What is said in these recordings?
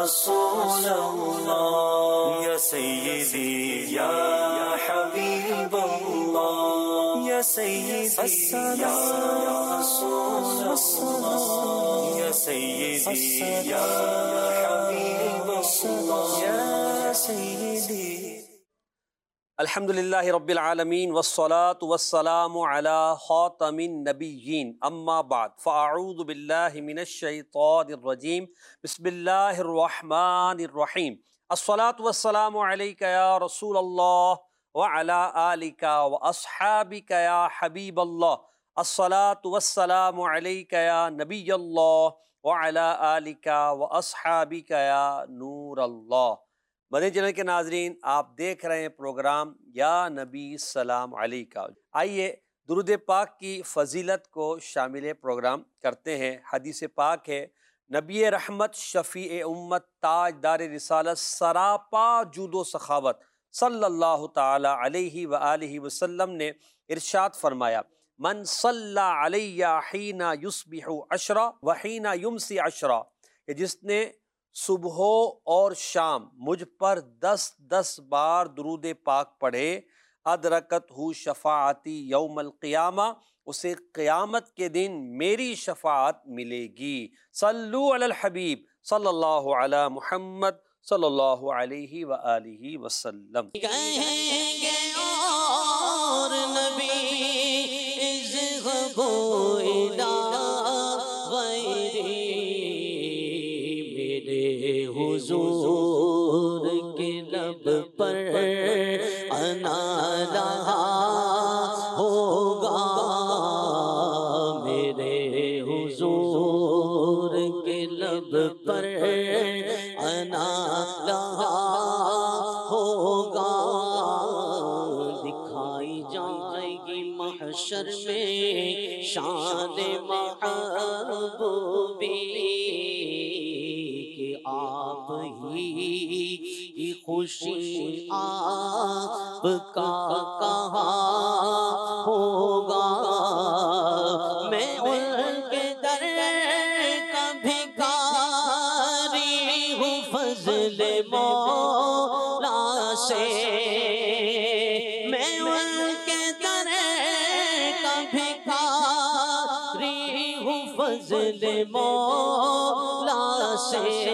رسول اللہ یا سیدی یا حبیب اللہ یا سیدی یا رسول اللہ یا سیدی یا حبیب اللہ یا سیدی. الحمدللہ رب العالمین والصلاة والسلام علی خاتم النبیین اما بعد فاعوذ باللہ من الشیطان الرجیم بسم اللہ الرحمن الرحیم. الصلاة والسلام علیک یا رسول اللہ وعلی آلک واصحابک یا حبیب اللہ. الصلاة والسلام علیک یا نبی اللہ وعلی آلک واصحابک یا نور اللہ. مدنی چینل کے ناظرین، آپ دیکھ رہے ہیں پروگرام یا نبی سلام علیکہ. آئیے درود پاک کی فضیلت کو شامل پروگرام کرتے ہیں. حدیث پاک ہے، نبی رحمت شفیع امت تاجدار رسالت سراپا جود و سخاوت صلی اللہ تعالی علیہ وآلہ وسلم نے ارشاد فرمایا، من صلی علی حین یصبح عشرہ وحین یمسی عشرہ، کہ جس نے صبح اور شام مجھ پر 10 بار درود پاک پڑھے، ادرکت ہو شفاعتی یوم القیامہ، اسے قیامت کے دن میری شفاعت ملے گی. صلو علی الحبیب صلی اللہ علی محمد صلی اللہ علیہ وآلہ وسلم. کہیں گے اور نبی اذهبوا الی حضور کے لب پر انا رہا ہوگا، میرے حضور کے لب پر انا رہا ہوگا. دکھائی جائے گی محشر میں شان محبوبی، آپ ہی کی خوشی آپ کا کہاں ہوگا. میں ان کے در کا بھکاری ہوں فضل مولا سے، میں ان کے در کا بھکاری ہوں فضل مولا سے.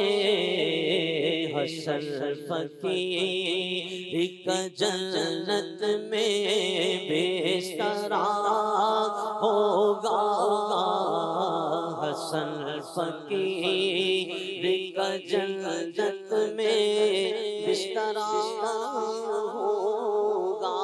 حسن فقیر کا جنت میں بسترا ہوگا، حسن فقیر کا جنت میں بسترا ہوگا.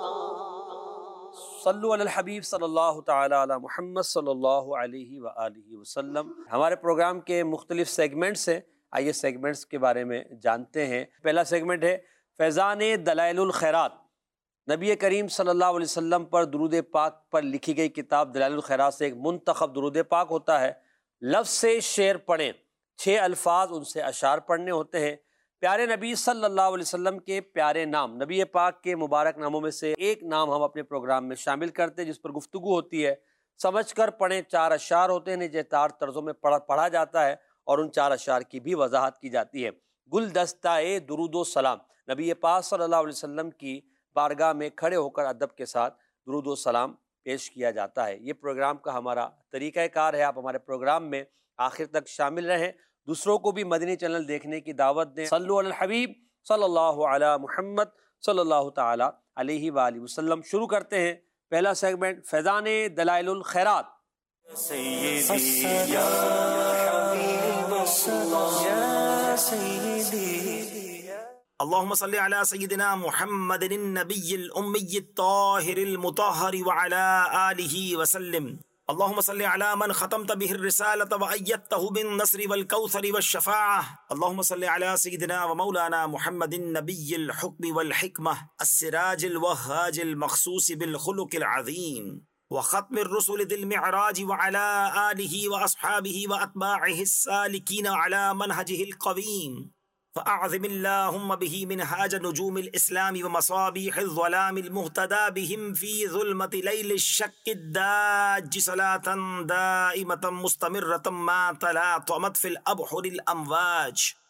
صلو علی الحبیب صلی اللہ تعالی علی محمد صلی اللہ علیہ وآلہ وسلم. ہمارے پروگرام کے مختلف سیگمنٹس ہیں، آئیے سیگمنٹس کے بارے میں جانتے ہیں. پہلا سیگمنٹ ہے فیضان دلائل الخیرات. نبی کریم صلی اللہ علیہ وسلم پر درود پاک پر لکھی گئی کتاب دلائل الخیرات سے ایک منتخب درود پاک ہوتا ہے. لفظ سے شعر پڑھیں، 6 الفاظ ان سے اشعار پڑھنے ہوتے ہیں. پیارے نبی صلی اللہ علیہ وسلم کے پیارے نام، نبی پاک کے مبارک ناموں میں سے ایک نام ہم اپنے پروگرام میں شامل کرتے ہیں جس پر گفتگو ہوتی ہے. سمجھ کر پڑھیں. 4 اشعار ہوتے ہیں جنہیں 4 طرزوں میں پڑھا جاتا ہے اور ان 4 اشعار کی بھی وضاحت کی جاتی ہے. گلدستہ درود و سلام، نبی پاک صلی اللہ علیہ وسلم کی بارگاہ میں کھڑے ہو کر ادب کے ساتھ درود و سلام پیش کیا جاتا ہے. یہ پروگرام کا ہمارا طریقہ کار ہے. آپ ہمارے پروگرام میں آخر تک شامل رہیں، دوسروں کو بھی مدنی چینل دیکھنے کی دعوت دیں. صلو علی الحبیب صلی اللہ علی محمد صلی اللہ تعالی علیہ وآلہ وسلم. شروع کرتے ہیں پہلا سیگمنٹ فیضان دلائل الخیرات. سیدی یا حبیب اللہ یا سیدی. اللهم صل على سيدنا محمد النبي الأمي الطاهر المطهر وعلى آله وسلم. اللهم صل على من ختمت به الرسالة وأيدته بالنصر والكوثر والشفاعة. اللهم صل على سيدنا ومولانا محمد النبي الحكم والحكمة السراج الوهاج المخصوص بالخلق العظيم وختم الرسل ذي المعراج وعلى آله وأصحابه وأتباعه السالكين على منهجه القويم. فأعظم اللهم به منهاج نجوم الإسلام ومصابيح الظلام المهتدى بهم في ظلمة ليل الشك الداج صلاة دائمة مستمرة ما تلاطمت في الأبحر الأمواج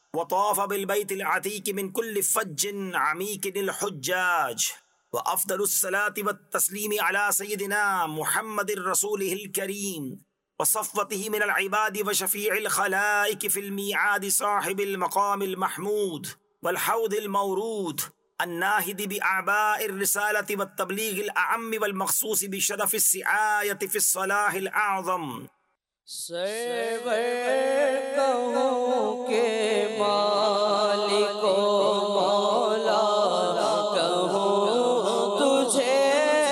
وطاف بالبيت العتيق من كل فج عميق الحجاج. وأفضل الصلاة والتسليم على سيدنا محمد رسوله الكريم وصفوته من العباد وشفيع الخلائق في الميعاد صاحب المقام المحمود والحوض المورود الناهد بأعباء الرسالة والتبليغ الأعم والمخصوص بشرف السعاية في الصلاح الأعظم. سرور کہوں کہ مالک و مولا کہوں تجھے،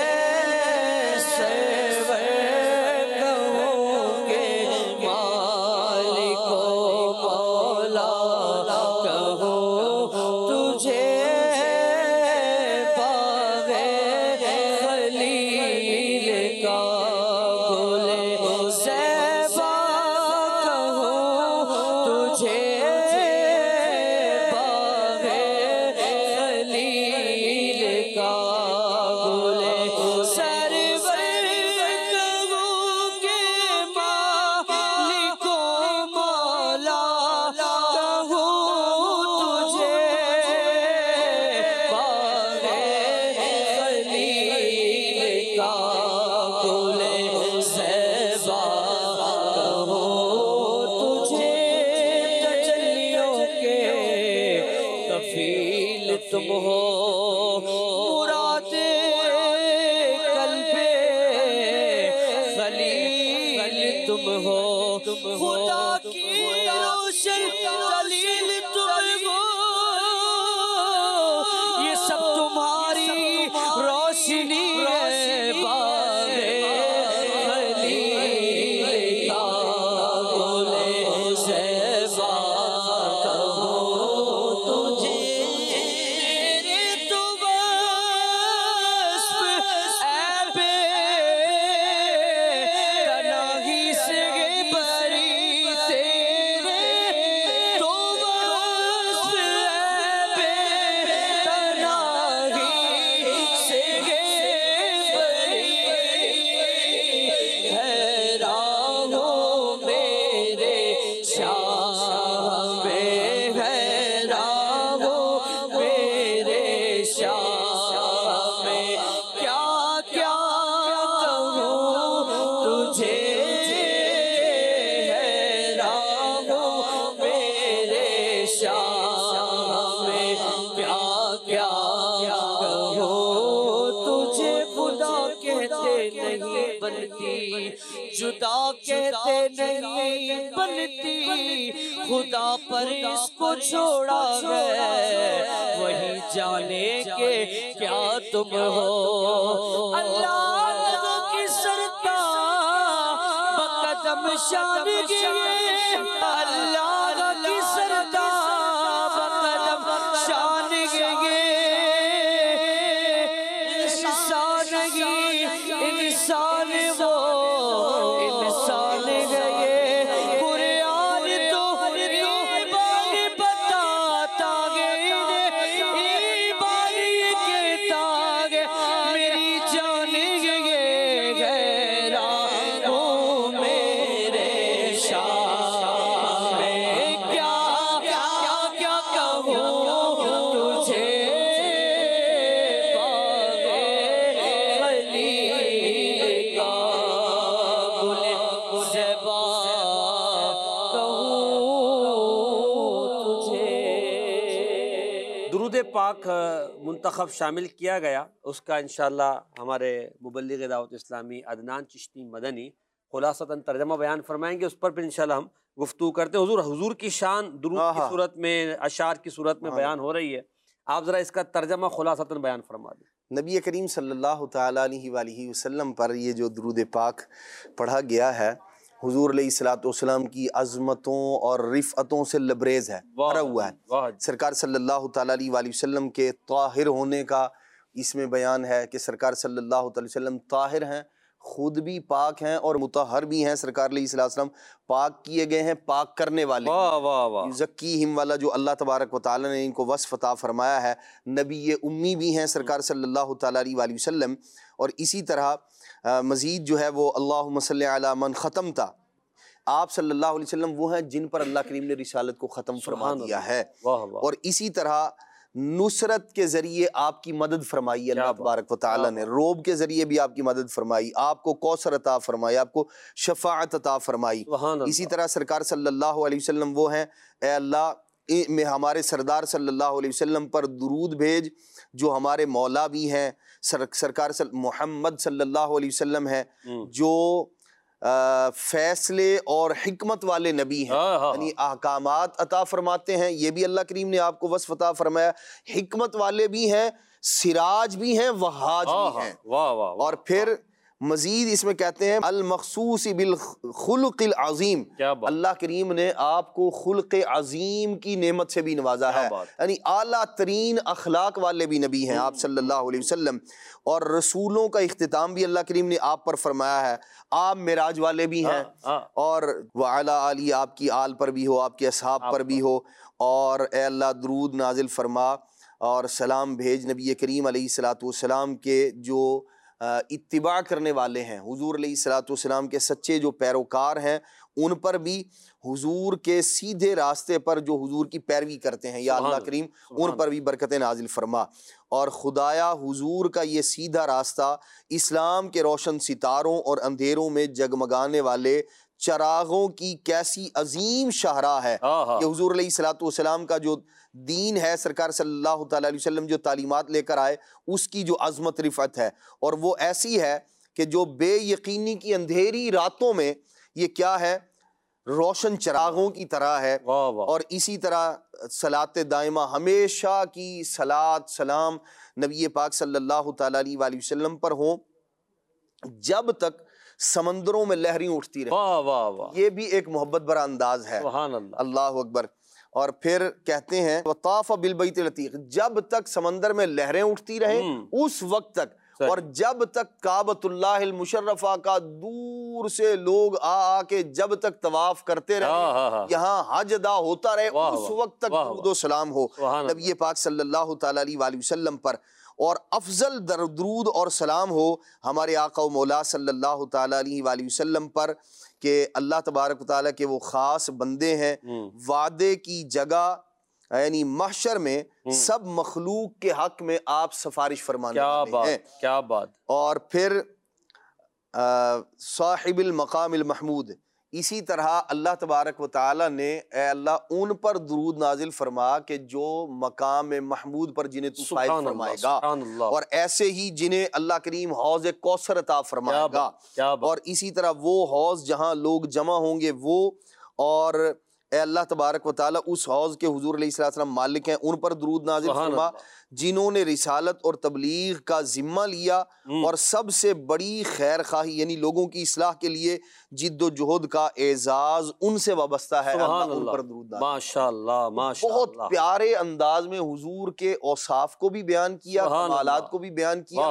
سرور کہوں کہ مالک و مولا کہوں تجھے، باغ خلیل کا گل زیبا کہوں تجھے، باغ خلیل کا گل سرور کہوں کہ مالک و مولا کہوں تجھے، باغ خلیل کا گل زیبا کہوں تجھے، تجلیوں کے کفیل تم ہو، مراد قلب خلیل تم ہو، خدا کی روشن دلیل تم ہو، یہ سب تمہاری روشنی ہے، باغ خلیل کا گل زیبا کہوں تجھے، تیرے تو وصف عیب تنہی سے بری، تیرے تو وصف عیب تنہی سے بری، حیران ہوں میرے شاہ میں، حیران ہوں میرے شاہ میں، کیا کیا کہوں تجھے، حیران ہوں میرے شاہ میں، کیا کیا کہوں تجھے، خدا کہتے نہیں بنتی، جدا کہتے نہیں بنتی، خدا پر اس کو چھوڑا ہے، وہی جانے کہ کیا تم ہو، اللہ کی سرکار بقدم شان گئے، اللہ کی سرکار بقدم شان گئے، انسان ہی انسان وہ انسان گئے، قرآن تو ایمان بتاتا گئے، ایمان یہ کہتا گئے، میری جان گئے، حیران ہوں میرے شاہ میں، کیا کیا کیا کہوں تجھے، باغ خلیل کا گل زیبا کہوں تجھے۔ درود پاک منتخب شامل کیا گیا، اس کا انشاءاللہ ہمارے مبلغ دعوت اسلامی عدنان چشتی مدنی خلاصتاً ترجمہ بیان فرمائیں گے، اس پر پھر انشاءاللہ ہم گفتگو کرتے ہیں۔ حضور کی شان درود کی صورت میں، اشعار کی صورت میں بیان ہو رہی ہے، آپ ذرا اس کا ترجمہ خلاصتاً بیان فرما دیں۔ نبی کریم صلی اللہ تعالیٰ علیہ وآلہ وسلم پر یہ جو درود پاک پڑھا گیا ہے، حضور علیہ الصلوۃ والسلام کی عظمتوں اور رفعتوں سے لبریز ہے، بھرا ہوا ہے۔ سرکار صلی اللہ تعالیٰ علیہ وآلہ وسلم کے طاہر ہونے کا اس میں بیان ہے کہ سرکار صلی اللہ تعالیٰ علیہ وسلم طاہر ہیں، خود بھی پاک ہیں اور مطہر بھی ہیں۔ سرکار علیہ السلام پاک کیے گئے ہیں، پاک کرنے والے، یزکیہم والا جو اللہ تبارک و تعالیٰ نے ان کو وصف عطا فرمایا ہے۔ نبی امی بھی ہیں سرکار صلی اللہ تعالیٰ علیہ وآلہ وسلم، اور اسی طرح مزید جو ہے وہ اللہم صلی علی من ختمتا، آپ صلی اللہ علیہ وسلم وہ ہیں جن پر اللہ کریم نے رسالت کو ختم فرما دیا ہے، اور اسی طرح نصرت کے ذریعے آپ کی مدد فرمائی اللہ تبارک و تعالیٰ نے، روب کے ذریعے بھی آپ کی مدد فرمائی، آپ کو کوثر عطا فرمائی، آپ کو شفاعت عطا فرمائی۔ اسی طرح سرکار صلی اللہ علیہ وسلم وہ ہیں، اے اللہ میں ہمارے سردار صلی اللہ علیہ وسلم پر درود بھیج جو ہمارے مولا بھی ہیں، سرکار محمد صلی اللہ علیہ وسلم ہیں جو فیصلے اور حکمت والے نبی ہیں، یعنی احکامات عطا فرماتے ہیں، یہ بھی اللہ کریم نے آپ کو وصف عطا فرمایا، حکمت والے بھی ہیں، سراج بھی ہیں، وہاج بھی ہیں۔ اور پھر مزید اس میں کہتے ہیں المخصوص بالخلق العظیم، اللہ کریم نے آپ کو خلق عظیم کی نعمت سے بھی نوازا ہے، یعنی اعلیٰ ترین اخلاق والے بھی نبی ہیں آپ صلی اللہ علیہ وسلم، اور رسولوں کا اختتام بھی اللہ کریم نے آپ پر فرمایا ہے، آپ معراج والے بھی ہیں، اور وعلی آلہ آپ کی آل پر بھی ہو، آپ کے اصحاب پر بھی ہو، اور اے اللہ درود نازل فرما اور سلام بھیج نبی کریم علیہ الصلوۃ والسلام کے جو اتباع کرنے والے ہیں، حضور علیہ الصلوۃ والسلام کے سچے جو پیروکار ہیں، ان پر بھی حضور کے سیدھے راستے پر جو حضور کی پیروی کرتے ہیں، یا اللہ کریم ان پر بھی برکت نازل فرما، اور خدایا حضور کا یہ سیدھا راستہ اسلام کے روشن ستاروں اور اندھیروں میں جگمگانے والے چراغوں کی کیسی عظیم شاہراہ ہے کہ حضور علیہ الصلوۃ والسلام کا جو دین ہے، سرکار صلی اللہ تعالیٰ علیہ وسلم جو تعلیمات لے کر آئے، اس کی جو عظمت رفعت ہے، اور وہ ایسی ہے کہ جو بے یقینی کی اندھیری راتوں میں یہ کیا ہے، روشن چراغوں کی طرح ہے۔ اور اسی طرح صلاۃ دائمہ، ہمیشہ کی صلاۃ سلام نبی پاک صلی اللہ تعالیٰ علیہ وسلم پر ہوں جب تک سمندروں میں لہریں اٹھتی رہیں۔ یہ بھی ایک محبت بھرا انداز ہے، اللہ اکبر۔ اور پھر کہتے ہیں وطاف بالبیت العتیق، جب تک سمندر میں لہریں اٹھتی رہیں اس وقت تک، اور جب تک کعبۃ اللہ المشرفہ کا دور سے لوگ آ کے جب تک طواف کرتے رہے، یہاں حج ادا ہوتا رہے، اس وقت تک درود و سلام ہو نبی پاک صلی اللہ تعالیٰ علیہ وسلم پر، اور افضل درود اور سلام ہو ہمارے آقا و مولا صلی اللہ تعالیٰ علیہ وسلم پر، کہ اللہ تبارک و تعالیٰ کے وہ خاص بندے ہیں، وعدے کی جگہ یعنی محشر میں سب مخلوق کے حق میں آپ سفارش فرمانے والے ہیں۔ کیا بات۔ اور پھر صاحب المقام المحمود، اسی طرح اللہ تبارک و تعالیٰ نے اے اللہ ان پر درود نازل فرما کہ جو مقام محمود پر جنہیں تو فائز فرمائے گا، اور ایسے ہی جنہیں اللہ کریم حوض کوثر عطا فرمائے گا، اور اسی طرح وہ حوض جہاں لوگ جمع ہوں گے وہ، اور اے اللہ تبارک و تعالیٰ اس حوض کے حضور علیہ السلام مالک ہیں، ان پر درود نازل فرما جنہوں نے رسالت اور تبلیغ کا ذمہ لیا اور سب سے بڑی خیر خواہی یعنی لوگوں کی اصلاح کے لیے جد و جہد کا اعزاز ان سے وابستہ ہے، اللہ ان پر درود نازل۔ ماشاءاللہ ماشاءاللہ، بہت پیارے انداز میں حضور کے اوصاف کو بھی بیان کیا، کمالات کو بھی بیان کیا،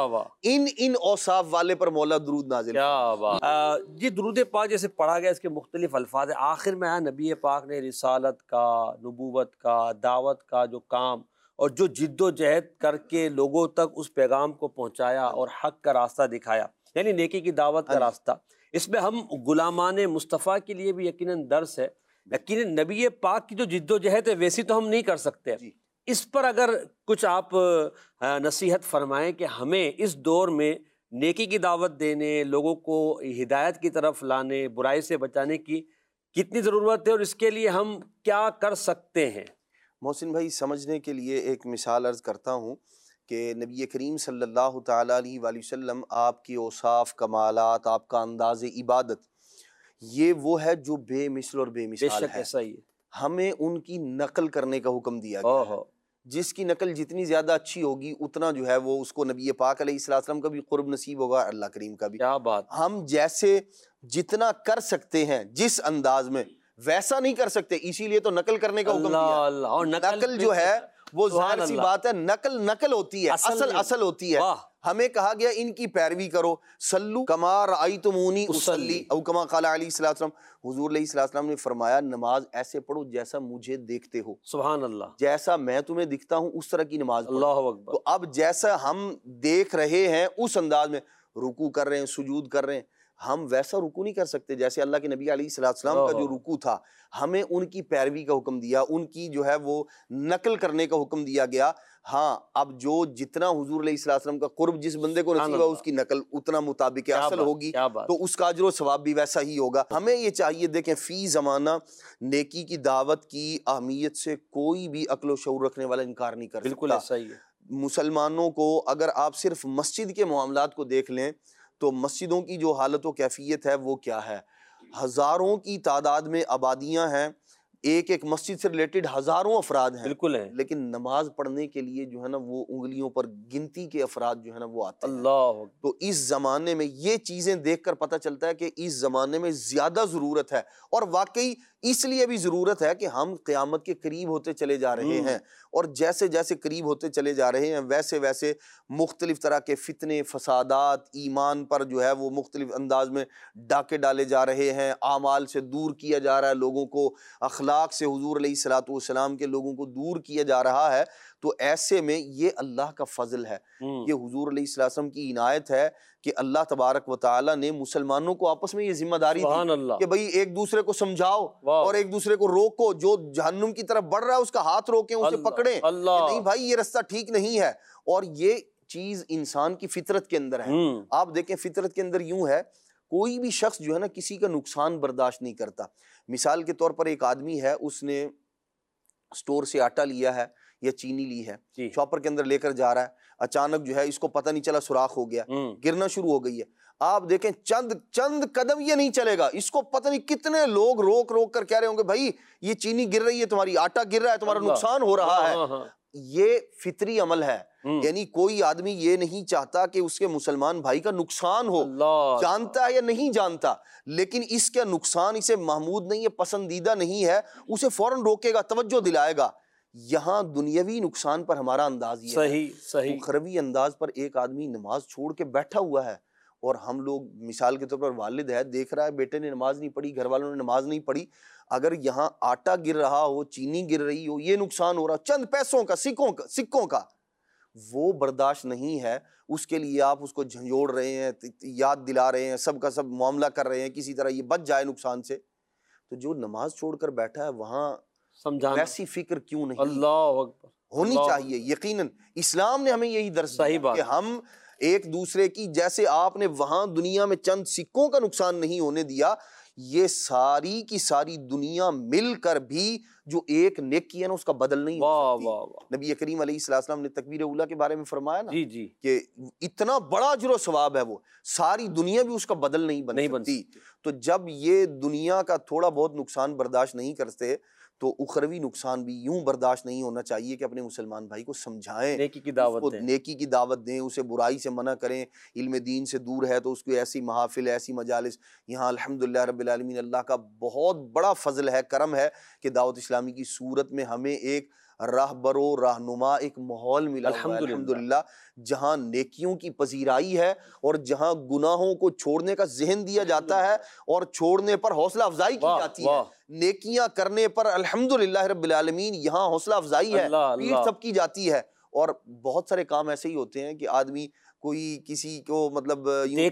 ان اوصاف والے پر مولا درود نازل۔ کیا بات۔ یہ درود پاک جیسے پڑھا گیا، اس کے مختلف الفاظ ہیں، آخر میں ہے نبی پاک نے رسالت کا، نبوت کا، دعوت کا جو کام اور جو جد و جہد کر کے لوگوں تک اس پیغام کو پہنچایا اور حق کا راستہ دکھایا، یعنی نیکی کی دعوت کا راستہ، اس میں ہم غلامان مصطفیٰ کے لیے بھی یقیناً درس ہے۔ یقیناً نبی پاک کی جو جد و جہد ہے ویسی تو ہم نہیں کر سکتے، اس پر اگر کچھ آپ نصیحت فرمائیں کہ ہمیں اس دور میں نیکی کی دعوت دینے، لوگوں کو ہدایت کی طرف لانے، برائی سے بچانے کی کتنی ضرورت ہے، اور اس کے لیے ہم کیا کر سکتے ہیں؟ محسن بھائی، سمجھنے کے لیے ایک مثال عرض کرتا ہوں کہ نبی کریم صلی اللہ تعالیٰ علیہ وسلم، آپ کی اوصاف، کمالات، آپ کا انداز عبادت، یہ وہ ہے جو بے مثل اور بے مثال ہے۔ ایسا ہی ہے، ہمیں ان کی نقل کرنے کا حکم دیا گیا ہے، جس کی نقل جتنی زیادہ اچھی ہوگی اتنا جو ہے وہ اس کو نبی پاک علیہ السلام کا بھی قرب نصیب ہوگا، اللہ کریم کا بھی۔ کیا بات۔ ہم جیسے جتنا کر سکتے ہیں جس انداز میں، ویسا نہیں کر سکتے، اسی لیے تو نقل کرنے کا حکم دیا۔ اور نقل جو ہے وہ ظاہر سی بات ہے، نقل ہوتی ہے، اصل ہوتی ہے۔ ہمیں کہا گیا ان کی پیروی کرو، صلو کما رأیتمونی اصلی، او کما قال علیہ السلام، حضور علیہ السلام نے فرمایا نماز ایسے پڑھو جیسا مجھے دیکھتے ہو، سبحان اللہ، جیسا میں تمہیں دکھتا ہوں اس طرح کی نماز پڑھو۔ اللہ اکبر۔ تو اب جیسا ہم دیکھ رہے ہیں اس انداز میں رکوع کر رہے ہیں، سجود کر رہے ہیں، ہم ویسا رکوع نہیں کر سکتے جیسے اللہ کے نبی علیہ السلام کا جو رکوع تھا، ہمیں ان کی پیروی کا حکم دیا، ان کی جو ہے وہ نقل کرنے کا حکم دیا گیا۔ ہاں اب جو جتنا حضور علیہ السلام کا قرب جس بندے کو نصیب ہے اس کی نقل اتنا مطابق اصل ہوگی، تو اس کا اجر و ثواب بھی ویسا ہی ہوگا۔ ہمیں یہ چاہیے، دیکھیں فی زمانہ نیکی کی دعوت کی اہمیت سے کوئی بھی عقل و شعور رکھنے والا انکار نہیں کر سکتا۔ بالکل ایسا ہی ہے۔ مسلمانوں کو اگر آپ صرف مسجد کے معاملات کو دیکھ لیں تو مسجدوں کی جو حالت و کیفیت ہے وہ کیا ہے، ہزاروں کی تعداد میں آبادیاں ہیں، ایک ایک مسجد سے ریلیٹڈ ہزاروں افراد ہیں، بالکل ہے، لیکن نماز پڑھنے کے لیے جو ہے نا وہ انگلیوں پر گنتی کے افراد جو ہے نا وہ آتے ہیں۔ اللہ، تو اس زمانے میں یہ چیزیں دیکھ کر پتہ چلتا ہے کہ اس زمانے میں زیادہ ضرورت ہے، اور واقعی اس لیے بھی ضرورت ہے کہ ہم قیامت کے قریب ہوتے چلے جا رہے ہیں، اور جیسے جیسے قریب ہوتے چلے جا رہے ہیں ویسے ویسے مختلف طرح کے فتنے، فسادات، ایمان پر جو ہے وہ مختلف انداز میں ڈاکے ڈالے جا رہے ہیں، اعمال سے دور کیا جا رہا ہے لوگوں کو، اخلاق سے حضور علیہ الصلوۃ والسلام کے لوگوں کو دور کیا جا رہا ہے۔ تو ایسے میں یہ اللہ کا فضل ہے، یہ حضور علیہ السلام کی عنایت ہے کہ اللہ تبارک و تعالیٰ نے مسلمانوں کو آپس میں یہ ذمہ داری دی کہ بھئی ایک دوسرے کو سمجھاؤ اور ایک دوسرے کو روکو، جو جہنم کی طرف بڑھ رہا ہے اس کا ہاتھ روکیں، اسے پکڑیں کہ نہیں بھائی یہ رستہ ٹھیک نہیں ہے۔ اور یہ چیز انسان کی فطرت کے اندر ہے۔ آپ دیکھیں فطرت کے اندر یوں ہے، کوئی بھی شخص جو ہے نا کسی کا نقصان برداشت نہیں کرتا۔ مثال کے طور پر ایک آدمی ہے، اس نے سٹور سے آٹا لیا ہے یا چینی لی ہے، شاپر کے اندر لے کر جا رہا ہے، اچانک جو ہے اس کو پتہ نہیں چلا، سوراخ ہو گیا، گرنا شروع ہو گئی ہے۔ آپ دیکھیں چند قدم یہ نہیں چلے گا، اس کو پتہ نہیں کتنے لوگ روک روک کر کہہ رہے ہوں گے بھائی یہ چینی گر رہی ہے تمہاری، آٹا گر رہا ہے تمہارا، نقصان ہو رہا ہے۔ یہ فطری عمل ہے، یعنی کوئی آدمی یہ نہیں چاہتا کہ اس کے مسلمان بھائی کا نقصان ہو، جانتا ہے یا نہیں جانتا، لیکن اس کا نقصان اسے محمود نہیں ہے، پسندیدہ نہیں ہے، اسے فوراً روکے گا، توجہ دلائے گا۔ یہاں دنیاوی نقصان پر ہمارا انداز یہ ہے، اخروی انداز پر ایک آدمی نماز چھوڑ کے بیٹھا ہوا ہے، اور ہم لوگ مثال کے طور پر والد ہے، دیکھ رہا ہے بیٹے نے نماز نہیں پڑھی، گھر والوں نے نماز نہیں پڑھی، اگر یہاں آٹا گر رہا ہو، چینی گر رہی ہو، یہ نقصان ہو رہا، چند پیسوں کا، سکوں کا، وہ برداشت نہیں ہے، اس کے لیے آپ اس کو جھنجھوڑ رہے ہیں، یاد دلا رہے ہیں، سب کا سب معاملہ کر رہے ہیں کسی طرح یہ بچ جائے نقصان سے۔ تو جو نماز چھوڑ کر بیٹھا ہے وہاں ویسی فکر کیوں نہیں اللہ اکبر ہونی چاہیے؟ یقیناً اسلام نے ہمیں یہی درس دیا کہ ہم ایک دوسرے کی، جیسے آپ نے وہاں دنیا میں چند سکوں کا نقصان نہیں ہونے دیا، یہ ساری کی ساری دنیا مل کر بھی جو ایک نیکی ہے نا اس کا بدل نہیں ہو سکتی۔ نبی کریم علیہ السلام نے تکبیر اولیٰ کے بارے میں فرمایا نا کہ اتنا بڑا اجر و ثواب ہے، وہ ساری دنیا بھی اس کا بدل نہیں بن سکتی۔ تو جب یہ دنیا کا تھوڑا بہت نقصان برداشت نہیں کرتے تو اخروی نقصان بھی یوں برداشت نہیں ہونا چاہیے کہ اپنے مسلمان بھائی کو سمجھائیں، نیکی کی دعوت دیں، اسے برائی سے منع کریں، علم دین سے دور ہے تو اس کو ایسی محافل، ایسی مجالس، یہاں الحمدللہ رب العالمین اللہ کا بہت بڑا فضل ہے، کرم ہے کہ دعوت اسلامی کی صورت میں ہمیں ایک راہبر و رہنما ایک ماحول ملا ہوا ہے الحمدللہ، جہاں نیکیوں کی پذیرائی ہے اور جہاں گناہوں کو چھوڑنے کا ذہن دیا جاتا ہے اور چھوڑنے پر حوصلہ افزائی کی جاتی ہے، نیکیاں کرنے پر الحمدللہ رب العالمین یہاں حوصلہ افزائی ہے، پیٹھ سب کی جاتی ہے۔ اور بہت سارے کام ایسے ہی ہوتے ہیں کہ آدمی کوئی کسی کو مطلب یوں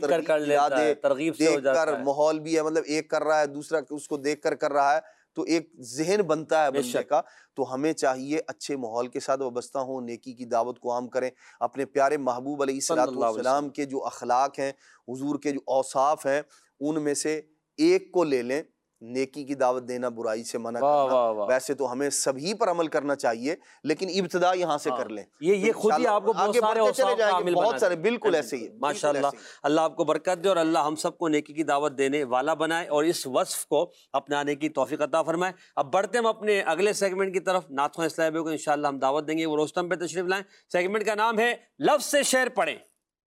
ترغیب دیکھ کر، ماحول بھی ہے مطلب ایک کر رہا ہے دوسرا اس کو دیکھ کر رہا ہے تو ایک ذہن بنتا ہے بندے کا۔ تو ہمیں چاہیے اچھے ماحول کے ساتھ وابستہ ہوں، نیکی کی دعوت کو عام کریں، اپنے پیارے محبوب علیہ السلام کے جو اخلاق ہیں، حضور کے جو اوصاف ہیں، ان میں سے ایک کو لے لیں، نیکی کی دعوت دینا، برائی سے منع کرنا۔ ویسے تو ہمیں سبھی پر عمل کرنا چاہیے لیکن ابتدا یہاں سے کر لیں، یہ خود ہی آپ کو بہت سارے اوصاف کا حامل بہت سارے بالکل ایسے ہی۔ ماشاءاللہ، اللہ آپ کو برکت دے اور اللہ ہم سب کو نیکی کی دعوت دینے والا بنائے اور اس وصف کو اپنانے کی توفیق عطا فرمائے۔ اب بڑھتے ہم اپنے اگلے سیگمنٹ کی طرف، نعت خواں اسلامی بھائی کو انشاءاللہ ہم دعوت دیں گے وہ روستم پہ تشریف لائیں۔ سیگمنٹ کا نام ہے لفظ سے شعر پڑھیں۔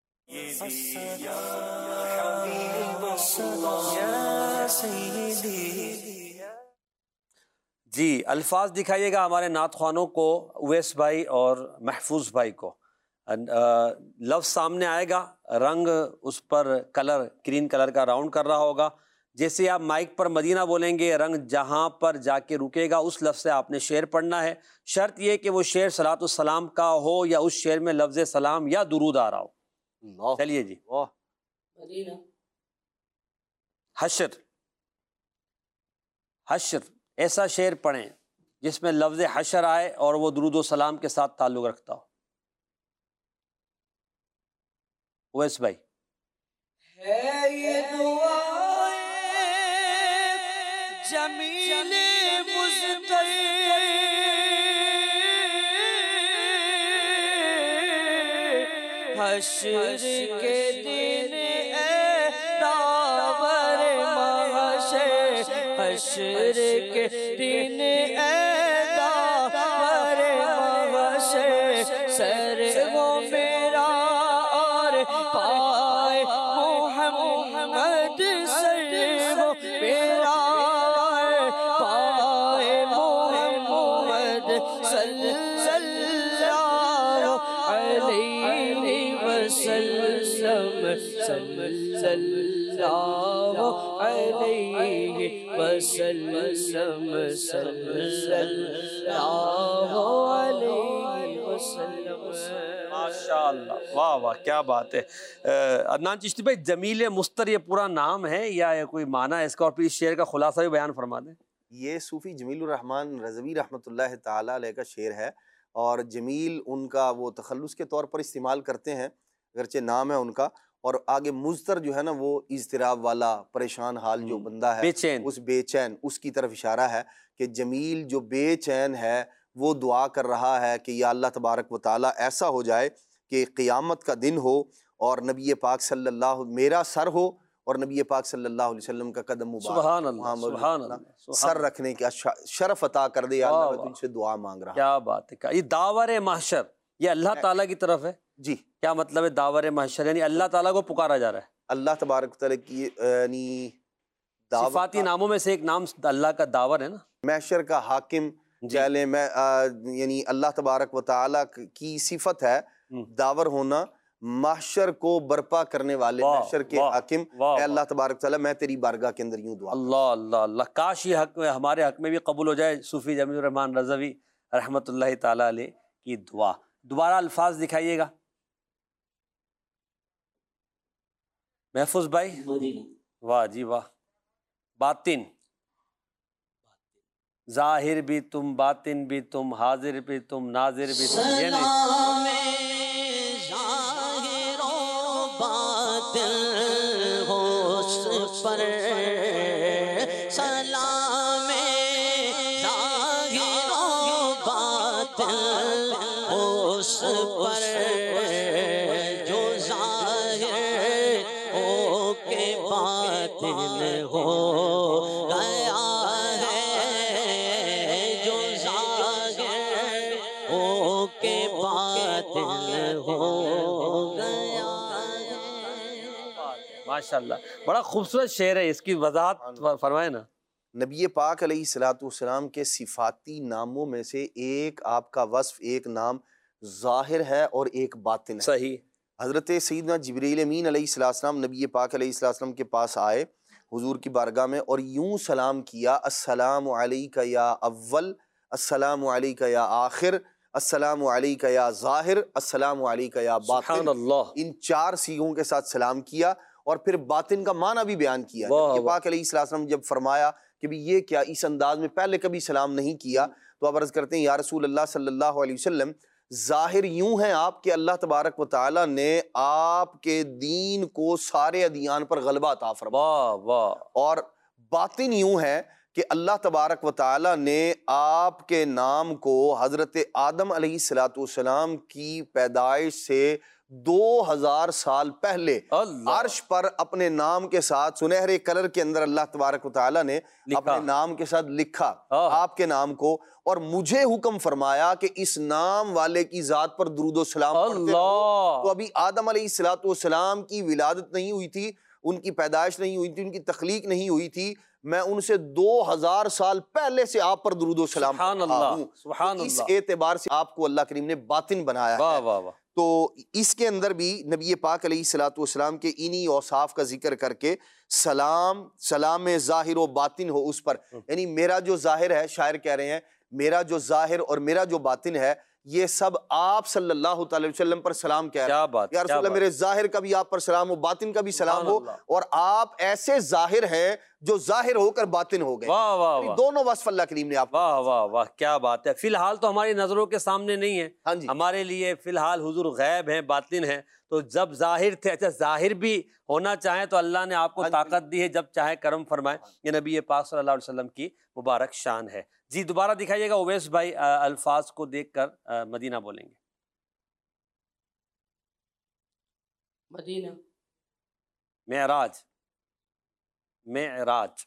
جی الفاظ دکھائیے گا ہمارے نعت خوانوں کو، اویس بھائی اور محفوظ بھائی کو۔ لفظ سامنے آئے گا، رنگ اس پر کلر گرین کلر کا راؤنڈ کر رہا ہوگا، جیسے آپ مائک پر مدینہ بولیں گے رنگ جہاں پر جا کے رکے گا اس لفظ سے آپ نے شعر پڑھنا ہے۔ شرط یہ کہ وہ شعر صلاۃ السلام کا ہو یا اس شعر میں لفظ سلام یا درود آ رہا ہو۔ چلیے جی۔ مدینہ حشر، حشر ایسا شعر پڑھیں جس میں لفظ حشر آئے اور وہ درود و سلام کے ساتھ تعلق رکھتا ہو۔ اویس بھائی ہے یہ دعائے جمیل حشر کے دن اے داور محشر، حشر کے دن اے داور محشر، سر وہ میرا اور پائے محمد، سر وہ میرا اور پائے محمد صلی اللہ علیہ وسلم، صلی اللہ علیہ وسلم، صلی اللہ علیہ وسلم۔ ماشاءاللہ، واہ واہ کیا بات ہے۔ عدنان چشتی بھائی جمیل مستر یہ پورا نام ہے یا کوئی معنی ہے اس کا، اور پھر اس شعر کا خلاصہ بھی بیان فرما دیں۔ یہ صوفی جمیل الرحمن رضوی رحمۃ اللہ تعالیٰ علیہ کا شعر ہے، اور جمیل ان کا وہ تخلص کے طور پر استعمال کرتے ہیں، اگرچہ نام ہے ان کا، اور آگے مضطر جو ہے نا وہ اضطراب والا پریشان حال جو بندہ ہے، بے چین، اس بے چین اس کی طرف اشارہ ہے کہ جمیل جو بے چین ہے وہ دعا کر رہا ہے کہ یا اللہ تبارک و تعالیٰ ایسا ہو جائے کہ قیامت کا دن ہو اور نبی پاک صلی اللہ میرا سر ہو اور نبی پاک صلی اللہ علیہ وسلم کا قدم مبارک سبحان اللہ، سبحان اللہ، سر رکھنے کا شرف عطا کر دے، یا اللہ میں تجھ سے دعا مانگ رہا ہوں۔ کیا بات ہے۔ یہ داور محشر یہ اللہ تعالیٰ کی طرف ہے؟ جی، کیا مطلب ہے داور محشر؟ یعنی اللہ تعالیٰ کو پکارا جا رہا ہے۔ اللہ تبارک و تعالیٰ کی یعنی صفاتی ناموں میں سے ایک نام اللہ کا داور ہے نا، محشر کا حاکم کہہ لیں، میں یعنی اللہ تبارک و تعالیٰ کی صفت ہے داور ہونا، محشر کو برپا کرنے والے، محشر کے حاکم۔ اے اللہ تبارک و تعالیٰ میں تیری بارگاہ کے اندر یوں دعا، اللہ اللہ اللہ، کاش یہ حق میں ہمارے حق میں بھی قبول ہو جائے صوفی جمیل الرحمن رضوی رحمۃ اللہ تعالیٰ علیہ کی دعا۔ دوبارہ الفاظ دکھائیے گا محفوظ بھائی۔ واہ جی واہ۔ باطن، ظاہر بھی تم، باطن بھی تم، حاضر بھی تم، ناظر بھی تم، یہ نہیں۔ ظاہر و باطن ہو اس پر سلام، ظاہر و باطن ہو اس پر، جو ظاہر ہو کے باطن ہو گیا ہے، جو ظاہر ہو کے باطن ہو گیا ہے۔ ماشاءاللہ، بڑا خوبصورت شعر ہے، اس کی وضاحت فرمائے نا۔ نبی پاک علیہ السلام کے صفاتی ناموں میں سے ایک آپ کا وصف، ایک نام ظاہر ہے اور ایک باطن ہے۔ صحیح۔ حضرت سیدنا جبریل امین علیہ السلام نبی پاک علیہ السلام کے پاس آئے حضور کی بارگاہ میں اور یوں سلام کیا، السلام علیکہ یا اول، السلام علیکہ یا آخر، السلام علیکہ یا ظاہر، السلام علیکہ یا باطن۔ سبحان اللہ۔ ان چار صیغوں کے ساتھ سلام کیا اور پھر باطن کا معنی بھی بیان کیا۔ نبی پاک علیہ السلام جب فرمایا کہ بھی یہ کیا، اس انداز میں پہلے کبھی سلام نہیں کیا، تو آپ عرض کرتے ہیں یا رسول اللہ صلی اللہ علیہ وسلم، ظاہر یوں ہیں آپ کہ اللہ تبارک و تعالیٰ نے آپ کے دین کو سارے ادیان پر غلبہ عطا فرمایا، واہ واہ، اور باطن یوں ہے کہ اللہ تبارک و تعالیٰ نے آپ کے نام کو حضرت آدم علیہ السلام کی پیدائش سے 2000 سال پہلے عرش پر اپنے نام کے ساتھ سنہرے کلر کے اندر اللہ تبارک و تعالیٰ نے اپنے نام کے ساتھ لکھا آپ کے نام کو، اور مجھے حکم فرمایا کہ اس نام والے کی ذات پر درود و سلام پڑھتے رہو۔ تو ابھی آدم علیہ السلام کی ولادت نہیں ہوئی تھی، ان کی پیدائش نہیں ہوئی تھی، ان کی تخلیق نہیں ہوئی تھی، میں ان سے 2000 سال پہلے سے آپ پر درود و سلام پڑھتا ہوں۔ سبحان اس اللہ، اعتبار سے آپ کو اللہ کریم نے باطن بنایا ہے۔ واہ واہ واہ۔ تو اس کے اندر بھی نبی پاک علیہ السلام کے انہی اوصاف کا ذکر کر کے سلام ظاہر و باطن ہو اس پر، یعنی میرا جو ظاہر ہے، شاعر کہہ رہے ہیں میرا جو ظاہر اور میرا جو باطن ہے یہ سب آپ صلی اللہ تعالی وسلم پر سلام کہہ رہے کیا ہیں. بات، یا رسول اللہ میرے ظاہر کا بھی آپ پر سلام ہو، باطن کا بھی سلام ہو، اور آپ ایسے ظاہر ہیں جو ظاہر ہو کر باطن ہو گئے. واہ واہ واہ، دونوں وصف اللہ کریم نے آپ کو. واہ واہ واہ، کیا بات ہے. فی الحال تو ہماری نظروں کے سامنے نہیں ہے، ہاں جی. ہمارے لیے فی الحال حضور غیب ہیں، باطن ہیں. تو جب ظاہر تھے، اچھا ظاہر بھی ہونا چاہیں تو اللہ نے آپ کو طاقت دی ہے، جب چاہے کرم فرمائے. یہ نبی پاک صلی اللہ علیہ وسلم کی مبارک شان ہے. جی دوبارہ دکھائیے گا اویس بھائی، الفاظ کو دیکھ کر مدینہ بولیں گے. مدینہ. معراج، معراج.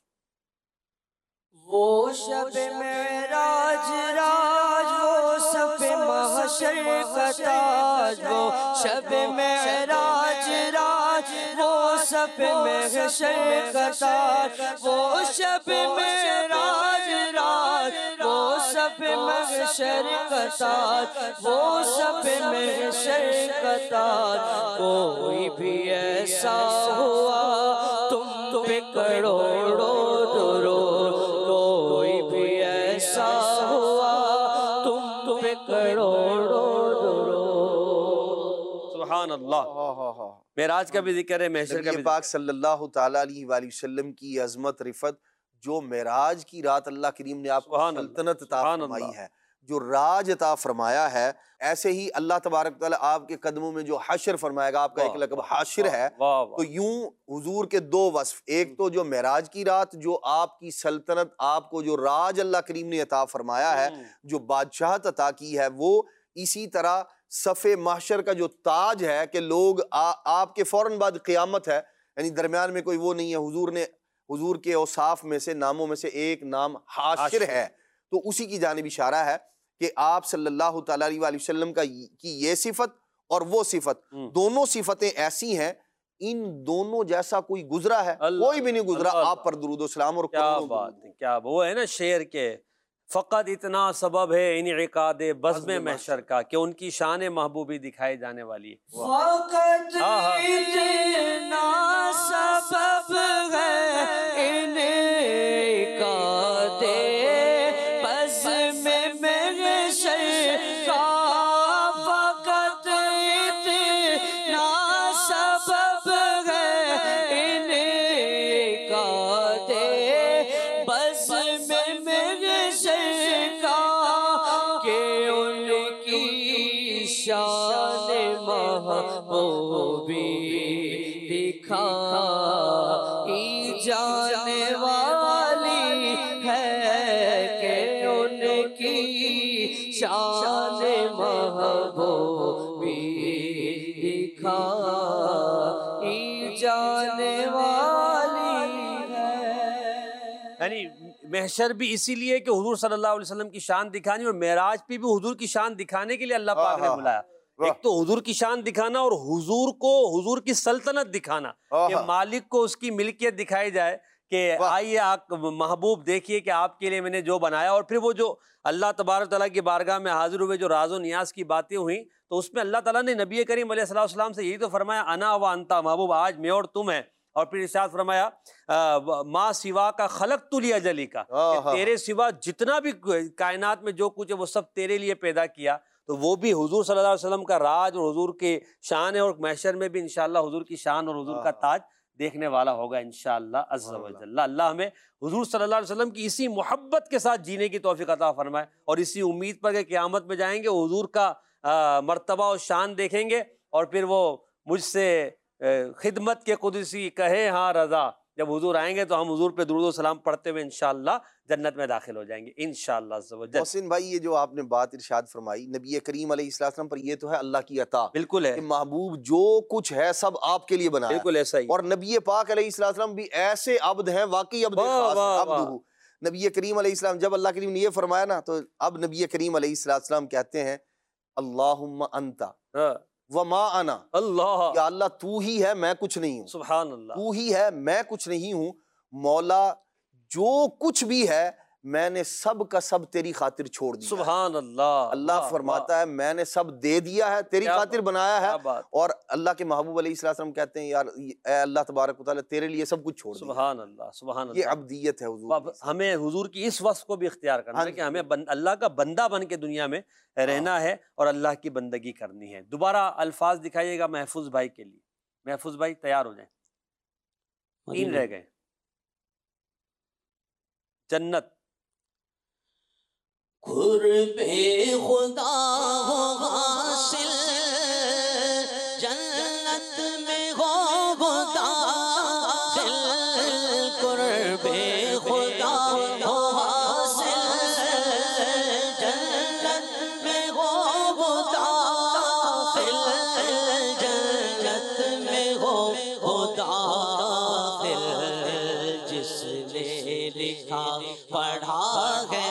وہ شب معراج راج، وہ شب محشر کا تاج، وہ شب معراج راج، وہ شب محشر کا تاج، وہ شب معراج راج، وہ شب محشر کا تاج، وہ شب محشر کا تاج. کوئی بھی ایسا ہوا تم پہ کروڑوں درود، کوئی بھی ایسا ہوا تم پہ کروڑوں درود. سبحان اللہ. معراج کا بھی ذکر ہے، محشر کا بھی نبی پاک صلی اللہ تعالی علیہ وآلہ وسلم کی عظمت رفت، جو معراج کی رات اللہ کریم نے آپ کو سلطنت عطا فرمائی ہے، جو راج عطا فرمایا ہے، ایسے ہی اللہ تبارک تعالیٰ آپ کے قدموں میں جو حشر فرمائے گا، آپ کا ایک لقب حاشر ہے. تو یوں حضور کے دو وصف، ایک تو جو معراج کی رات، جو آپ کی سلطنت، آپ کو جو راج اللہ کریم نے عطا فرمایا ہے، جو بادشاہت عطا کی ہے، وہ اسی طرح صف محشر کا جو تاج ہے کہ لوگ آپ کے فوراً بعد قیامت ہے، یعنی درمیان میں کوئی وہ نہیں ہے. حضور کے اوصاف میں سے، ناموں میں سے ایک نام حاشر ہے. تو اسی کی جانب اشارہ ہے کہ آپ صلی اللہ تعالیٰ علیہ وآلہ وسلم کی یہ صفت اور وہ صفت، دونوں صفتیں ایسی ہیں، ان دونوں جیسا کوئی گزرا ہے کوئی بھی نہیں گزرا آپ پر درود و سلام. اور کیا بات ہے، کیا وہ ہے نا شعر کے، فقط اتنا سبب ہے انعقاد بزم محشر کا کہ ان کی شان محبوبی دکھائی جانے والی ہے. فقط اتنا سبب ہے انعقاد بزم محشر کا، فقط اتنا سبب ہے انعقاد بزم محشر کا، کہ ان کی شان محبوبی دکھائی جانے والی ہے، کہ ان کی شان محبوبی دکھائی جانے والی ہے. یعنی محشر بھی اسی لیے کہ حضور صلی اللہ علیہ وسلم کی شان دکھانی، اور معراج پہ بھی حضور کی شان دکھانے کے لیے اللہ پاک نے بلایا. ایک تو حضور کی شان دکھانا، اور حضور کو حضور کی سلطنت دکھانا، کہ مالک کو اس کی ملکیت دکھائی جائے کہ آئیے آپ محبوب دیکھیے کہ آپ کے لیے میں نے جو بنایا. اور پھر وہ جو اللہ تبارک تعالیٰ کی بارگاہ میں حاضر ہوئے جو راز و نیاز کی باتیں ہوئیں، تو اس میں اللہ تعالیٰ نے نبی کریم علیہ الصلوۃ والسلام سے یہی تو فرمایا، انا و انتا محبوب، آج میں اور تم ہیں. اور پھر ارشاد فرمایا ما سوا کا خلقت لاجلی کا، کہ تیرے سوا جتنا بھی کائنات میں جو کچھ ہے وہ سب تیرے لیے پیدا کیا. تو وہ بھی حضور صلی اللہ علیہ وسلم کا راج اور حضور کی شان ہے، اور محشر میں بھی انشاءاللہ حضور کی شان اور حضور کا تاج دیکھنے والا ہوگا انشاءاللہ عز و جل. اللہ ہمیں حضور صلی اللہ علیہ وسلم کی اسی محبت کے ساتھ جینے کی توفیق عطا فرمائے، اور اسی امید پر کہ قیامت میں جائیں گے حضور کا مرتبہ اور شان دیکھیں گے، اور پھر وہ مجھ سے خدمت کے قدسی کہے ہاں رضا. جب حضور آئیں گے تو ہم حضور پہ درود و سلام پڑھتے ہوئے انشاءاللہ جنت میں داخل ہو جائیں گے انشاءاللہ عز و جل. محسن بھائی، یہ جو آپ نے بات ارشاد فرمائی نبی کریم علیہ السلام پر، یہ تو ہے اللہ کی عطا. بالکل ہے، کہ محبوب جو کچھ ہے سب آپ کے لیے بنایا. بالکل ایسا ہی. اور نبی پاک علیہ السلام بھی ایسے عبد ہیں، واقعی عبد خاص عبدہ. نبی کریم علیہ السلام جب اللہ کریم نے یہ فرمایا نا، تو اب نبی کریم علیہ السلام کہتے ہیں اللہم انت وما انا، اللہ، یا اللہ تو ہی ہے، میں کچھ نہیں ہوں. سبحان اللہ. تو ہی ہے، میں کچھ نہیں ہوں. مولا جو کچھ بھی ہے میں نے سب کا سب تیری خاطر چھوڑ دیا. سبحان اللہ. اللہ فرماتا ہے میں نے سب دے دیا ہے، تیری خاطر بنایا ہے. اور اللہ کے محبوب علیہ السلام کہتے ہیں یار اے اللہ تبارک و تعالیٰ تیرے لیے سب کچھ چھوڑ دیا. سبحان اللہ سبحان اللہ. یہ عبدیت ہے حضور. ہمیں حضور کی اس وصف کو بھی اختیار کرنا ہے کہ ہمیں اللہ کا بندہ بن کے دنیا میں رہنا ہے اور اللہ کی بندگی کرنی ہے. دوبارہ الفاظ دکھائیے گا محفوظ بھائی کے لیے. محفوظ بھائی تیار ہو جائیں. 3 رہ گئے. جنت. قرب خدا ہو حاصل جنت میں ہو داخل. قرب خدا ہو حاصل جنت میں ہو داخل. جنت میں ہو داخل. جس نے لکھا پڑھا ہے،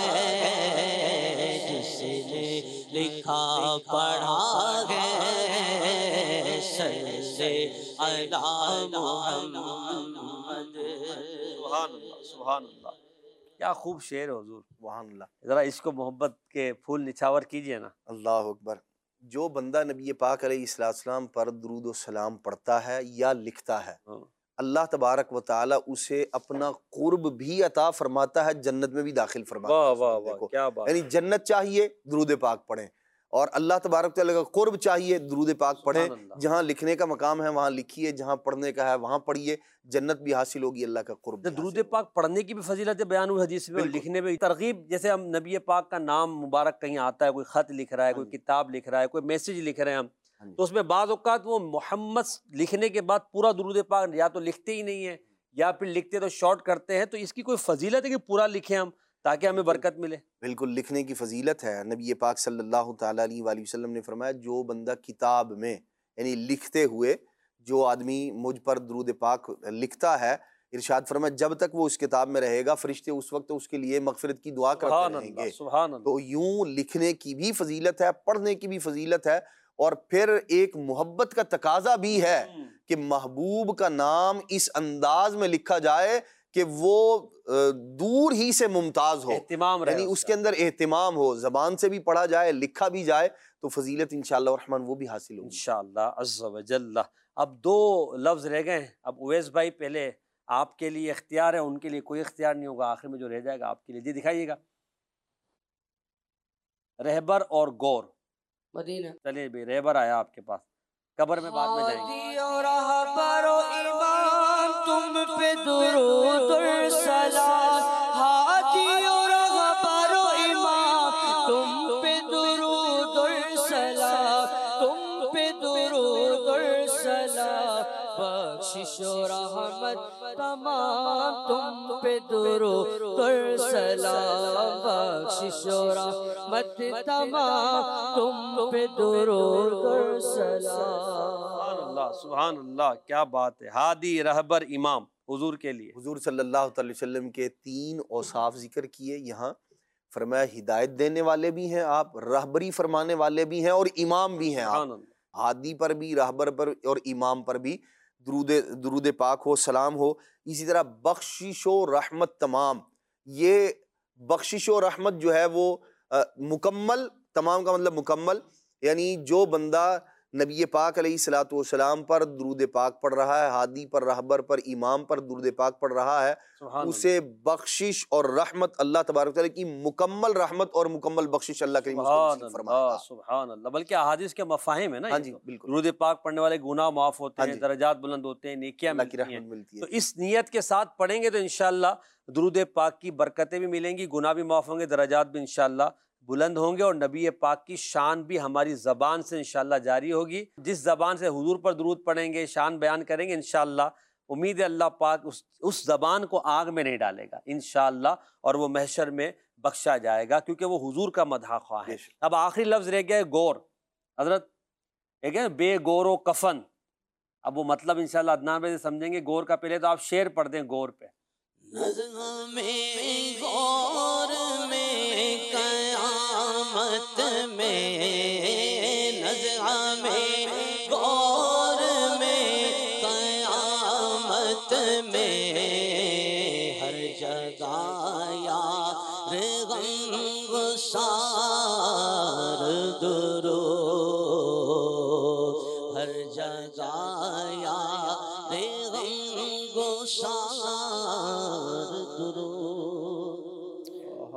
لکھا پڑھا ہے، صلی علی محمد. سبحان اللہ سبحان اللہ. کیا خوب شعر ہے حضور. سبحان اللہ. ذرا اس کو محبت کے پھول نچھاور کیجئے نا. اللہ اکبر. جو بندہ نبی پاک علیہ السلام پر درود و سلام پڑھتا ہے یا لکھتا ہے، اللہ تبارک و تعالیٰ اسے اپنا قرب بھی عطا فرماتا ہے، جنت میں بھی داخل فرماتا ہے. واہ واہ واہ کیا بات. یعنی جنت چاہیے درود پاک پڑھیں، اور اللہ تبارک و تعالیٰ کا قرب چاہیے درود پاک پڑھیں. جہاں لکھنے کا مقام ہے وہاں لکھیے، جہاں پڑھنے کا ہے وہاں پڑھیے، جنت بھی حاصل ہوگی، اللہ کا قرب. درود پاک پڑھنے کی بھی فضیلت بیان ہوئی حدیث میں، لکھنے میں ترغیب. جیسے ہم نبی پاک کا نام مبارک کہیں آتا ہے، کوئی خط لکھ رہا ہے، کوئی کتاب لکھ رہا ہے، کوئی میسج لکھ رہے ہیں ہم، تو اس میں بعض اوقات وہ محمد لکھنے کے بعد پورا درود پاک یا تو لکھتے ہی نہیں ہیں یا پھر لکھتے تو شارٹ کرتے ہیں. تو اس کی کوئی فضیلت ہے کہ پورا لکھیں ہم تاکہ ہمیں برکت ملے؟ بالکل لکھنے کی فضیلت ہے. نبی پاک صلی اللہ تعالیٰ علیہ وآلہ وسلم نے فرمایا جو بندہ کتاب میں یعنی لکھتے ہوئے جو آدمی مجھ پر درود پاک لکھتا ہے، ارشاد فرمایا جب تک وہ اس کتاب میں رہے گا فرشتے اس وقت اس کے لیے مغفرت کی دعا کرتے رہیں گے. سبحان اللہ. تو یوں لکھنے کی بھی فضیلت ہے، پڑھنے کی بھی فضیلت ہے، اور پھر ایک محبت کا تقاضا بھی ہے کہ محبوب کا نام اس انداز میں لکھا جائے کہ وہ دور ہی سے ممتاز ہو، اہتمام رہے، یعنی اس کے اندر اہتمام ہو، زبان سے بھی پڑھا جائے، لکھا بھی جائے، تو فضیلت انشاءاللہ الرحمن وہ بھی حاصل ہوگی انشاءاللہ عز و جل. اب 2 لفظ رہ گئے ہیں. اب اویس بھائی پہلے آپ کے لیے اختیار ہے، ان کے لیے کوئی اختیار نہیں ہوگا، آخر میں جو رہ جائے گا آپ کے لیے. جی دکھائیے گا. رہبر اور غور. مدینہ. چلیے بھائی رہبر آیا آپ کے پاس، قبر میں بعد میں جائیں گے. ہادی اور رہبر و امام تم پہ درود و سلام. ہادی اور رہبر و امام تم پہ درود و سلام. تم پہ درود و سلام. بخشش و رحمت تمام تم پہ درود و سلام. بخشش و رحمت تمام تم پہ درود و سلام. سبحان اللہ سبحان اللہ کیا بات ہے. ہادی رہبر امام حضور کے لیے. حضور صلی اللہ علیہ وسلم کے 3 اوصاف ذکر کیے یہاں. فرمایا ہدایت دینے والے بھی ہیں آپ، رہبری فرمانے والے بھی ہیں، اور امام بھی ہیں آپ. ہادی پر بھی، رہبر پر اور امام پر بھی درود پاک ہو، سلام ہو. اسی طرح بخشش و رحمت تمام، یہ بخشش و رحمت جو ہے وہ مکمل، تمام کا مطلب مکمل، یعنی جو بندہ نبی پاک علیہ السلام پر درود پاک پڑھ رہا ہے، ہادی پر، رہبر پر، امام پر درود پاک پڑھ رہا ہے، اسے بخشش اور رحمت اللہ تبارک تعالیٰ کی مکمل رحمت اور مکمل بخشش اللہ کریم فرمائے گا. سبحان اللہ. بلکہ احادیث کے مفاہیم ہے نا. ہاں جی بالکل. درود پاک پڑھنے والے گناہ معاف ہوتے ہیں، درجات بلند ہوتے ہیں، نیکیاں اللہ کی ملتی رحمت ہیں. ملتی ہے. تو اس نیت کے ساتھ پڑھیں گے تو انشاءاللہ درود پاک کی برکتیں بھی ملیں گی، گناہ بھی معاف ہوں گے، درجات بھی انشاءاللہ بلند ہوں گے، اور نبی پاک کی شان بھی ہماری زبان سے انشاءاللہ جاری ہوگی. جس زبان سے حضور پر درود پڑھیں گے، شان بیان کریں گے، انشاءاللہ امید ہے اللہ پاک اس زبان کو آگ میں نہیں ڈالے گا انشاءاللہ، اور وہ محشر میں بخشا جائے گا، کیونکہ وہ حضور کا مدح خواہ ہے. اب آخری لفظ رہ گیا غور. حضرت ایک ہے بے غور و کفن. اب وہ مطلب انشاءاللہ عدنان بھائی سے سمجھیں گے. غور کا پہلے تو آپ شعر پڑھ دیں غور پہ. نظم میں غور میں قیامت میں، نظم میں غور میں قیامت میں، ہر جگہ یا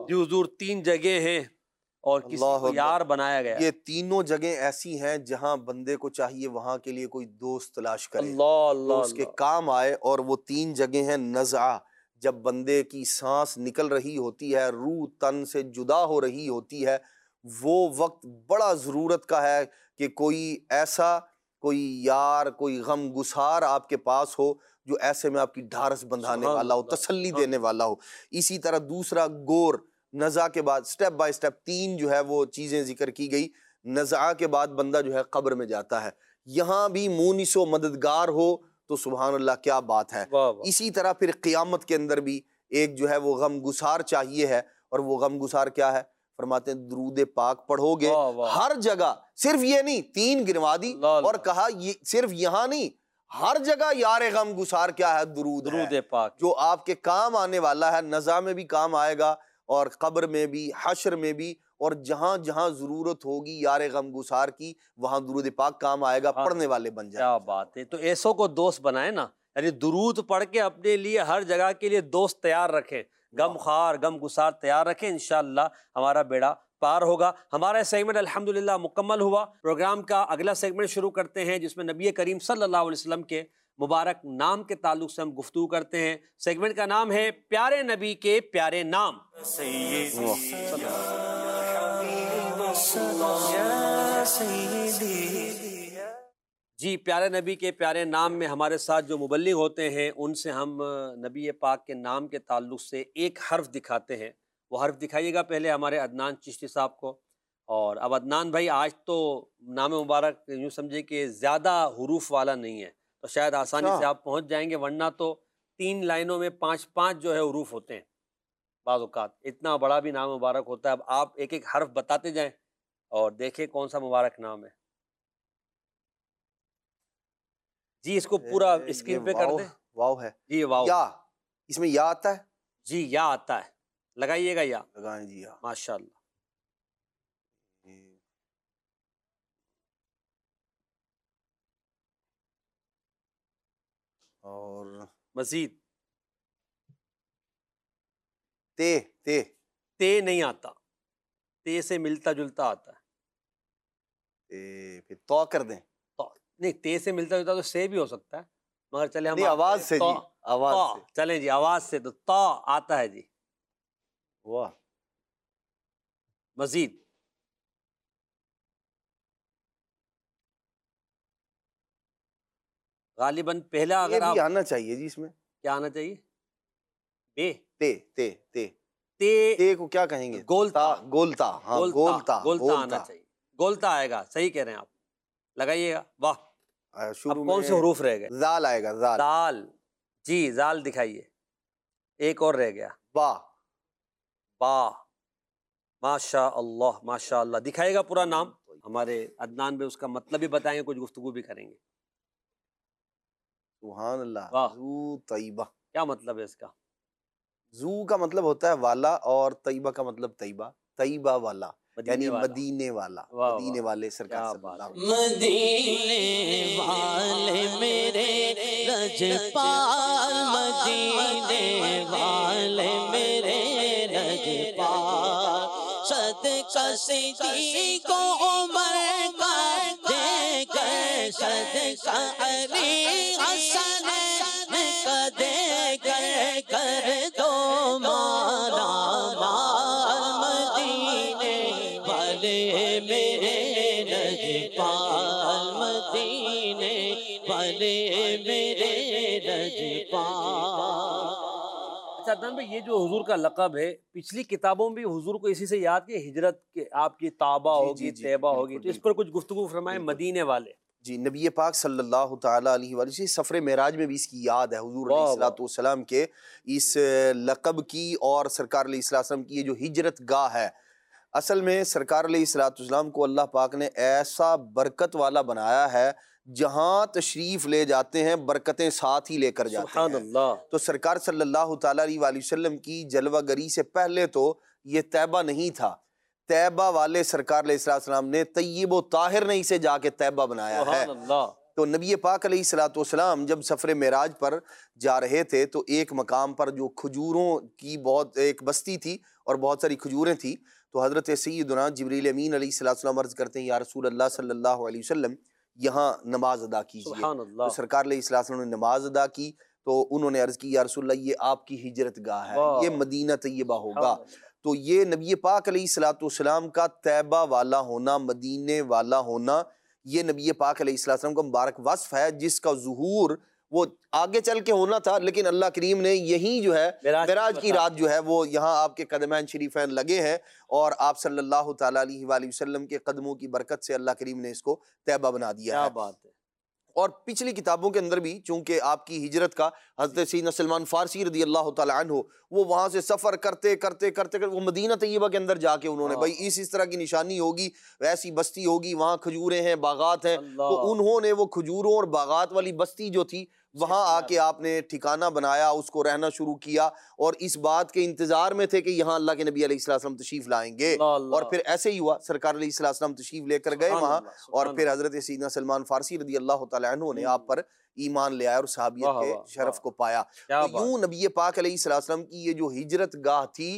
جی حضور 3 جگہ ہیں اور کسی اللہ کو اکبر۔ یار بنایا گیا ہے۔ یہ تینوں جگہیں ایسی ہیں جہاں بندے کو چاہیے وہاں کے لیے کوئی دوست تلاش کرے اللہ جو اللہ اس کے اللہ، کام آئے، اور وہ 3 جگہیں ہیں نزعہ، جب بندے کی سانس نکل رہی ہوتی ہے، روح تن سے جدا ہو رہی ہوتی ہے، وہ وقت بڑا ضرورت کا ہے کہ کوئی ایسا کوئی یار، کوئی غم گسار آپ کے پاس ہو جو ایسے میں آپ کی ڈھارس بندھانے سبحان والا ہو، اللہ، تسلی سبحان دینے والا ہو۔ اسی طرح دوسرا گور، نزع کے بعد سٹیپ بائی سٹیپ 3 جو ہے وہ چیزیں ذکر کی گئی۔ نزع کے بعد بندہ جو ہے قبر میں جاتا ہے، یہاں بھی مونس و مددگار ہو تو سبحان اللہ کیا بات ہے۔ واہ واہ، اسی طرح پھر قیامت کے اندر بھی ایک جو ہے وہ غم گسار چاہیے ہے، اور وہ غم گسار کیا ہے؟ فرماتے ہیں درود پاک پڑھو گے واہ واہ، ہر جگہ، صرف یہ نہیں 3 گنوا دی اللہ اللہ، اور کہا یہ صرف یہاں نہیں، ہر جگہ یار غم گسار کیا ہے؟ درود درود ہے، پاک، جو آپ کے کام آنے والا ہے، نزع میں بھی کام آئے گا اور قبر میں بھی، حشر میں بھی، اور جہاں جہاں ضرورت ہوگی یار غم گسار کی وہاں درود پاک کام آئے گا، ہاں، پڑھنے والے بن جائیں۔ کیا بات ہے۔ تو ایسوں کو دوست بنائیں نا، یعنی درود پڑھ کے اپنے لیے ہر جگہ کے لیے دوست تیار رکھیں، غم خوار غم گسار تیار رکھیں، انشاءاللہ ہمارا بیڑا پار ہوگا۔ ہمارا سیگمنٹ الحمدللہ مکمل ہوا۔ پروگرام کا اگلا سیگمنٹ شروع کرتے ہیں جس میں نبی کریم صلی اللہ علیہ وسلم کے مبارک نام کے تعلق سے ہم گفتگو کرتے ہیں۔ سیگمنٹ کا نام ہے پیارے نبی کے پیارے نام۔ جی، پیارے نبی کے پیارے نام میں ہمارے ساتھ جو مبلغ ہوتے ہیں ان سے ہم نبی پاک کے نام کے تعلق سے ایک حرف دکھاتے ہیں۔ وہ حرف دکھائیے گا پہلے ہمارے عدنان چشتی صاحب کو۔ اور اب عدنان بھائی، آج تو نام مبارک یوں سمجھے کہ زیادہ حروف والا نہیں ہے، تو شاید آسانی سے آپ پہنچ جائیں گے، ورنہ تو 3 لائنوں میں 5 جو ہے حروف ہوتے ہیں بعض اوقات، اتنا بڑا بھی نام مبارک ہوتا ہے۔ اب آپ ایک ایک حرف بتاتے جائیں اور دیکھیں کون سا مبارک نام ہے۔ جی اس کو پورا اسکرین پہ کر دیں۔ واو ہے، جی واو، یا اس میں یا آتا ہے، جی یا آتا ہے، لگائیے گا یا، لگائیں جی یا، ماشاءاللہ۔ اور مزید تے، تے تے نہیں آتا، تے سے ملتا جلتا آتا ہے۔ پھر تو کر دیں، تو نہیں، تے سے ملتا جلتا تو سے بھی ہو سکتا ہے، مگر چلے ہم نہیں آواز سے جی، آواز سے، چلیں جی آواز سے، تو تا آتا ہے جی۔ واہ، مزید غالباً پہلا یہ اگر آپ بھی آنا چاہیے جی، اس میں کیا آنا چاہیے؟ بے، تے، تے، تے، تے، تے کو کیا کہیں گے؟ گولتا، گولتا، ہاں گولتا، گولتا آنا چاہیے، گولتا آئے گا، صحیح کہہ رہے ہیں آپ، لگائیے گا۔ واہ، شروع اب کون سے حروف رہ گئے؟ زال آئے گا، زال، دال، جی زال دکھائیے، ایک اور رہ گیا، با، با، ماشاء اللہ ماشاء اللہ، دکھائے گا پورا نام۔ ہمارے عدنان بھی اس کا مطلب بھی بتائیں گے، کچھ گفتگو بھی کریں گے۔ سبحان اللہ، واہ، زو طیبہ، کیا مطلب ہے اس کا؟ زو کا مطلب ہوتا ہے والا، اور طیبہ کا مطلب طیبہ، طیبہ والا یعنی والا، مدینے والا، واہ مدینے واہ، والے سرکار کیا صلی بات اللہ ہے۔ علیہ وسلم۔ مدینے والے میرے لجپال، مدینے والے میرے لجپال، صدقہ صدیق کو عمر کا دے کر، صدقہ علی حسن کا دے کر دو مالا مال، مدینے والے میرے لجپال، مدینے والے میرے لجپال۔ اچھا عدنان بھائی، یہ جو حضور کا لقب ہے، پچھلی کتابوں میں بھی حضور کو اسی سے یاد کیا، ہجرت کے آپ کی طابہ ہوگی، طیبہ ہوگی، تو اس پر کچھ گفتگو فرمائیں، مدینے والے۔ جی، نبی پاک صلی اللہ تعالیٰ علیہ وآلہ وسلم سفر معراج میں بھی اس کی یاد ہے، حضور علیہ الصلوۃ والسلام کے اس لقب کی، اور سرکار علیہ الصلوۃ والسلام کی یہ جو ہجرت گاہ ہے، اصل میں سرکار علیہ الصلوۃ والسلام کو اللہ پاک نے ایسا برکت والا بنایا ہے، جہاں تشریف لے جاتے ہیں برکتیں ساتھ ہی لے کر جاتے ہیں۔ سبحان اللہ۔ تو سرکار صلی اللہ تعالیٰ علیہ وآلہ وسلم کی جلوہ گری سے پہلے تو یہ طیبہ نہیں تھا، طیبہ والے سرکار علیہ السلام نے طیب و طاہر نہیں سے جا کے طیبہ بنایا ہے۔ سبحان اللہ۔ تو نبی پاک علیہ الصلوۃ والسلام جب سفر معراج پر جا رہے تھے تو ایک مقام پر جو کھجوروں کی بہت ایک بستی تھی اور بہت ساری کھجوریں تھیں، تو حضرت سیدنا جبریل امین علیہ الصلوۃ والسلام عرض کرتے ہیں یا رسول اللہ صلی اللہ علیہ وسلم یہاں نماز ادا کیجیے۔ سبحان اللہ۔ تو سرکار علیہ الصلوۃ والسلام نے نماز ادا کی تو انہوں نے عرض کی یا رسول اللہ یہ آپ کی ہجرت گاہ ہے، یہ مدینہ طیبہ ہوگا۔ تو یہ نبی پاک علیہ الصلوۃ والسلام کا طیبہ والا ہونا، مدینے والا ہونا، یہ نبی پاک علیہ السلام کا مبارک وصف ہے، جس کا ظہور وہ آگے چل کے ہونا تھا، لیکن اللہ کریم نے یہی جو ہے معراج کی رات جو ہے وہ یہاں آپ کے قدمین شریفین لگے ہیں، اور آپ صلی اللہ تعالیٰ علیہ وآلہ وسلم کے قدموں کی برکت سے اللہ کریم نے اس کو طیبہ بنا دیا ہے۔ کیا بات ہے۔ اور پچھلی کتابوں کے اندر بھی چونکہ آپ کی ہجرت کا حضرت سیدنا سلمان فارسی رضی اللہ تعالیٰ عنہ وہ وہاں سے سفر کرتے کرتے وہ مدینہ طیبہ کے اندر جا کے انہوں نے بھائی اس طرح کی نشانی ہوگی، ویسی بستی ہوگی، وہاں کھجوریں ہیں، باغات ہیں، تو انہوں نے وہ کھجوروں اور باغات والی بستی جو تھی وہاں آ کے آپ نے ٹھکانہ بنایا، اس کو رہنا شروع کیا، اور اس بات کے انتظار میں تھے کہ یہاں اللہ کے نبی علیہ السلام تشریف لائیں گے، اور پھر ایسے ہی ہوا، سرکار علیہ السلام تشریف لے کر گئے وہاں، اور پھر حضرت سیدنا سلمان فارسی رضی اللہ تعالیٰ عنہ نے آپ پر ایمان لے آیا اور صحابیت کے شرف کو پایا۔ تو یوں نبی پاک علیہ السلام کی یہ جو ہجرت گاہ تھی،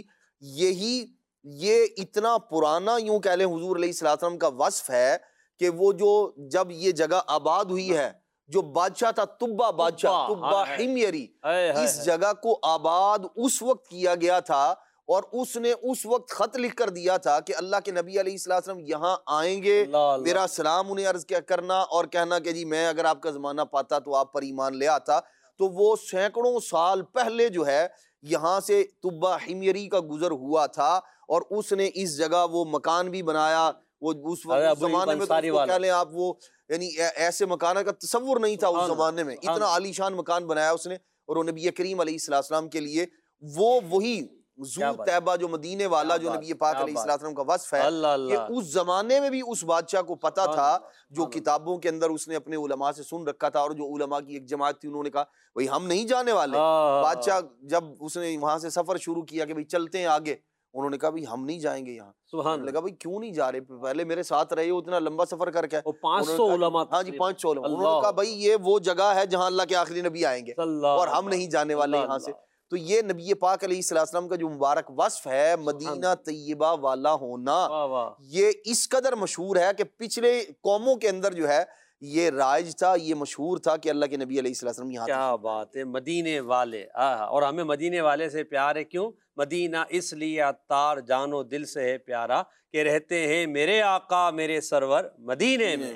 یہ اتنا پرانا یوں کہہ لیں حضور علیہ السلام کا وصف ہے کہ وہ جو جب یہ جگہ آباد ہوئی ہے، جو بادشاہ تھا تبا بادشاہ، تبا حمیری، اس جگہ کو آباد اس وقت کیا گیا تھا، اور اس نے اس وقت خط لکھ کر دیا تھا کہ اللہ کے نبی علیہ السلام یہاں آئیں گے، میرا سلام انہیں عرض کیا کرنا، اور کہنا کہ جی میں اگر آپ کا زمانہ پاتا تو آپ پر ایمان لے آتا۔ تو وہ سینکڑوں سال پہلے جو ہے یہاں سے تبا حمیری کا گزر ہوا تھا، اور اس نے اس جگہ وہ مکان بھی بنایا، وہ اس وقت زمانے میں تو کہہ لیں آپ وہ یعنی ایسے مکان کا تصور نہیں تھا اس زمانے میں، اتنا عالی شان مکان بنایا اس نے، اور وہ نبی کریم علیہ السلام کے لیے وہی ذو طیبہ جو مدینے والا جو نبی پاک علیہ السلام کا وصف ہے، یہ اس زمانے میں بھی اس بادشاہ کو پتا تھا، جو کتابوں کے اندر اس نے اپنے علماء سے سن رکھا تھا، اور جو علماء کی ایک جماعت تھی انہوں نے کہا بھئی ہم نہیں جانے والے۔ بادشاہ جب اس نے وہاں سے سفر شروع کیا کہ بھئی چلتے ہیں آگے، انہوں نے کہا بھئی ہم نہیں جائیں گے یہاں۔ انہوں نے کہا بھئی کیوں نہیں جا رہے، پہلے میرے ساتھ رہے ہو اتنا لمبا سفر کر کے۔ 500 علماء، ہاں جی 500 علماء۔ انہوں نے کہا بھئی یہ وہ جگہ ہے جہاں اللہ کے آخری نبی آئیں گے، اور ہم نہیں جانے والے یہاں سے۔ تو یہ نبی پاک علیہ السلام کا جو مبارک وصف ہے مدینہ طیبہ والا ہونا، یہ اس قدر مشہور ہے کہ پچھلے قوموں کے اندر جو ہے یہ رائج تھا، یہ مشہور تھا کہ اللہ کے نبی علیہ السلام یہاں۔ کیا بات ہے، مدینے والے، اور ہمیں مدینے والے سے پیار ہے، کیوں؟ مدینہ اس لیے عطار جان و دل سے ہے پیارا کہ رہتے ہیں میرے آقا میرے سرور مدینے میں۔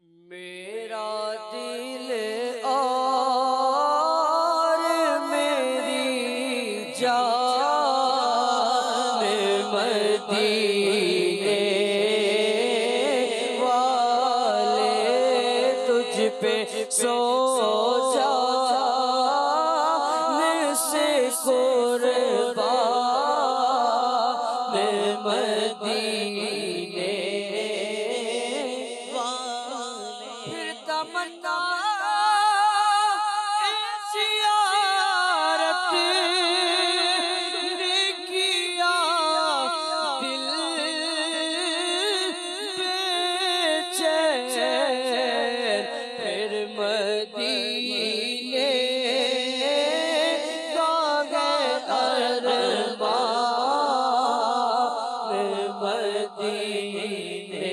میرا دل اور میری جان مدینے والے تجھ پہ سو جان سے قربان مدینے والے۔ پھر تمنا زیارت نے کیا دل بے چین، پھر مدینے کا گئے ارمان مدینے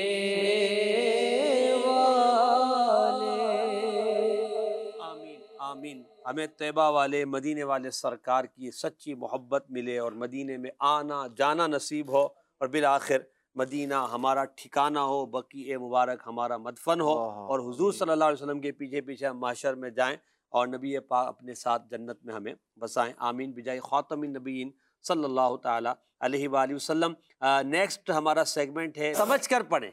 والے۔ آمین آمین۔ ہمیں طیبہ والے مدینے والے سرکار کی سچی محبت ملے، اور مدینے میں آنا جانا نصیب ہو، اور بالآخر مدینہ ہمارا ٹھکانہ ہو، بقیع مبارک ہمارا مدفن ہو، اور حضور صلی اللہ علیہ وسلم کے پیچھے پیچھے ہم محشر میں جائیں، اور نبی پاک اپنے ساتھ جنت میں ہمیں بسائیں۔ آمین بجائے خاتم النبیین صلی اللہ تعالیٰ علیہ وآلہ وسلم۔ نیکسٹ ہمارا سیگمنٹ ہے سمجھ کر پڑھیں۔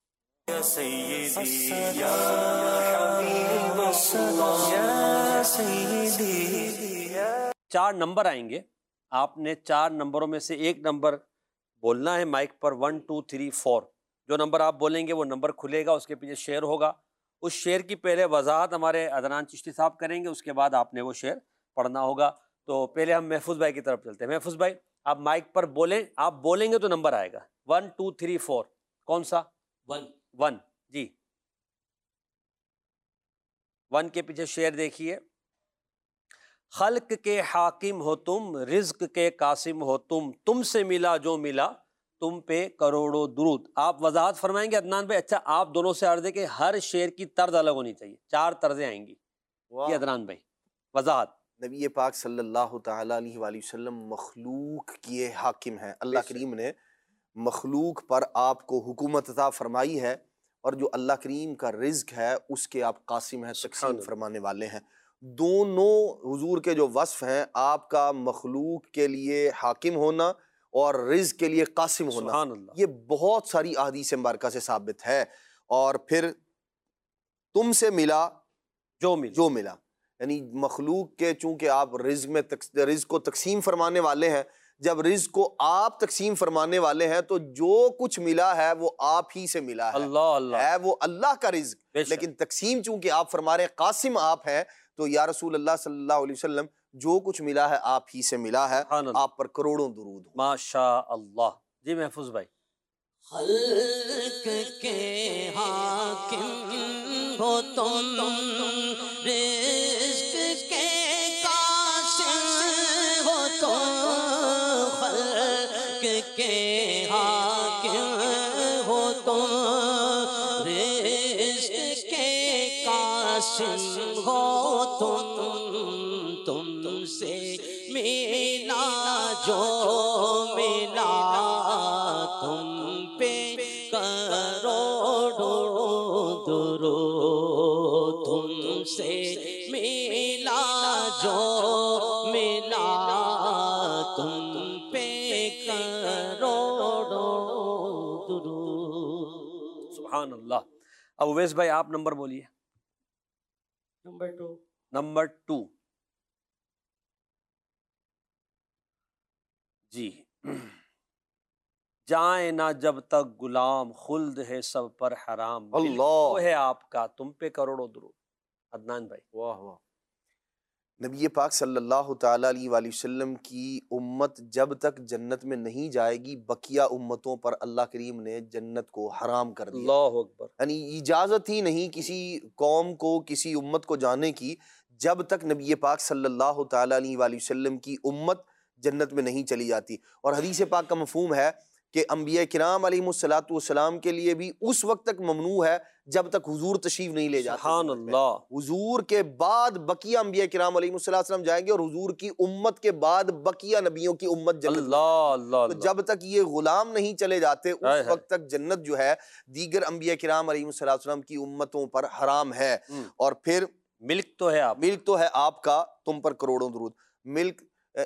چار نمبر آئیں گے، آپ نے 4 نمبروں میں سے ایک نمبر بولنا ہے مائک پر، 1 2 3 4۔ جو نمبر آپ بولیں گے وہ نمبر کھلے گا، اس کے پیچھے شعر ہوگا، اس شعر کی پہلے وضاحت ہمارے عدنان چشتی صاحب کریں گے، اس کے بعد آپ نے وہ شعر پڑھنا ہوگا۔ تو پہلے ہم محفوظ بھائی کی طرف چلتے ہیں۔ محفوظ بھائی آپ مائک پر بولیں، آپ بولیں گے تو نمبر آئے گا، 1 2 3 4۔ کون سا؟ 1 1 جی۔ 1 کے پیچھے شعر دیکھیے، خلق کے حاکم ہو تم، رزق کے قاسم ہو تم سے ملا جو ملا، تم پہ کروڑوں درود۔ آپ وضاحت فرمائیں گے عدنان بھائی؟ اچھا آپ دونوں سے عرض ہے کہ ہر شعر کی طرز الگ ہونی چاہیے، 4 طرزیں آئیں گی۔ یہ عدنان بھائی وضاحت۔ نبی پاک صلی اللہ تعالیٰ علیہ وآلہ وسلم مخلوق کیے حاکم ہیں، اللہ کریم نے مخلوق پر آپ کو حکومت عطا فرمائی ہے، اور جو اللہ کریم کا رزق ہے اس کے آپ قاسم ہیں، تقسیم فرمانے والے ہیں۔ دونوں حضور کے جو وصف ہیں، آپ کا مخلوق کے لیے حاکم ہونا اور رزق کے لیے قاسم ہونا، سبحان اللہ، یہ بہت ساری احادیث مبارکہ سے ثابت ہے۔ اور پھر تم سے ملا جو ملا، یعنی مخلوق کے چونکہ آپ رزق کو تقسیم فرمانے والے ہیں، جب رزق کو آپ تقسیم فرمانے والے ہیں تو جو کچھ ملا ہے وہ آپ ہی سے ملا ہے، ہے وہ اللہ کا رزق، لیکن تقسیم چونکہ آپ فرما رہے ہیں، قاسم آپ ہیں، تو یا رسول اللہ صلی اللہ علیہ وسلم جو کچھ ملا ہے آپ ہی سے ملا ہے، آپ پر کروڑوں درود ہوں۔ ماشاء اللہ۔ جی محفوظ بھائی۔ خلق کے حاکم ہو تم، رزق کے قاسم ہو تم، خلق کے حاکم ہو تم، رزق کے قاسم ہو تم سے ملا جو ملا، تم پہ کروڑوں درود، تم سے ملا جو ملا، تم پہ کروڑوں درود۔ سبحان اللہ۔ اب اویس بھائی آپ نمبر بولیے۔ نمبر 2 جی۔ جائیں نہ جب تک غلام، خلد ہے سب پر حرام، اللہ ہے آپ کا، تم پہ کروڑوں درود۔ عدنان بھائی۔ واہ واہ۔ نبی پاک صلی اللہ تعالیٰ علیہ وآلہ وسلم کی امت جب تک جنت میں نہیں جائے گی، بقیہ امتوں پر اللہ کریم نے جنت کو حرام کر دیا۔ اللہ اکبر۔ یعنی اجازت ہی نہیں کسی قوم کو، کسی امت کو جانے کی، جب تک نبی پاک صلی اللہ تعالیٰ علیہ وآلہ وسلم کی امت جنت میں نہیں چلی جاتی۔ اور حدیث پاک کا مفہوم ہے کہ انبیاء کرام علیہ الصلوۃ والسلام کے لیے بھی اس وقت تک ممنوع ہے جب تک حضور تشریف نہیں لے جاتے۔ سبحان اللہ۔ حضور کے بعد بقیہ انبیاء کرام علیہ السلام جائیں گے، اور حضور کی امت کے بعد بقیہ نبیوں کی امت جنت میں۔ تو جب تک یہ غلام نہیں چلے جاتے اس وقت تک جنت جو ہے دیگر انبیاء کرام علیہ السلام کی امتوں پر حرام ہے۔ اور پھر ملک تو ہے آپ کا، تم پر کروڑوں درود۔ ملک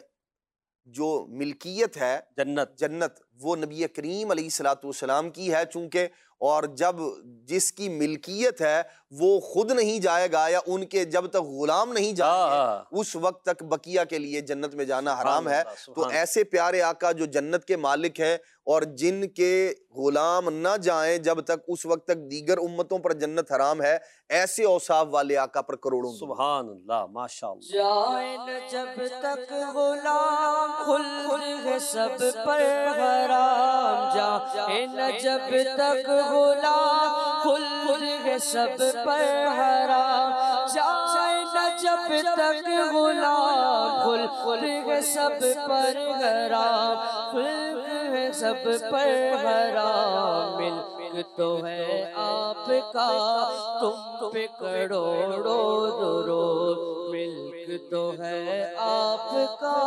جو ملکیت ہے جنت وہ نبی کریم علیہ الصلوۃ والسلام کی ہے چونکہ، اور جب جس کی ملکیت ہے وہ خود نہیں جائے گا یا ان کے جب تک غلام نہیں جائیں گے اس وقت تک بقیہ کے لیے جنت میں جانا حرام ہے۔ تو ایسے پیارے آقا جو جنت کے مالک ہیں اور جن کے غلام نہ جائیں جب تک اس وقت تک دیگر امتوں پر جنت حرام ہے، ایسے اوصاف والے آقا پر کروڑوں۔ سبحان اللہ، ماشاء اللہ۔ جائیں نہ جب تک غلام، خلد ہے سب پر حرام، جائیں نہ جب تک غلام، خلد ہے سب پر حرام، جائیں نہ جب تک غلام، خلد ہے سب پر حرام، خلد ہے سب پر حرام، ملک تو ہے آپ کا، تم پہ کروڑوں درود، ملک تو ہے آپ کا،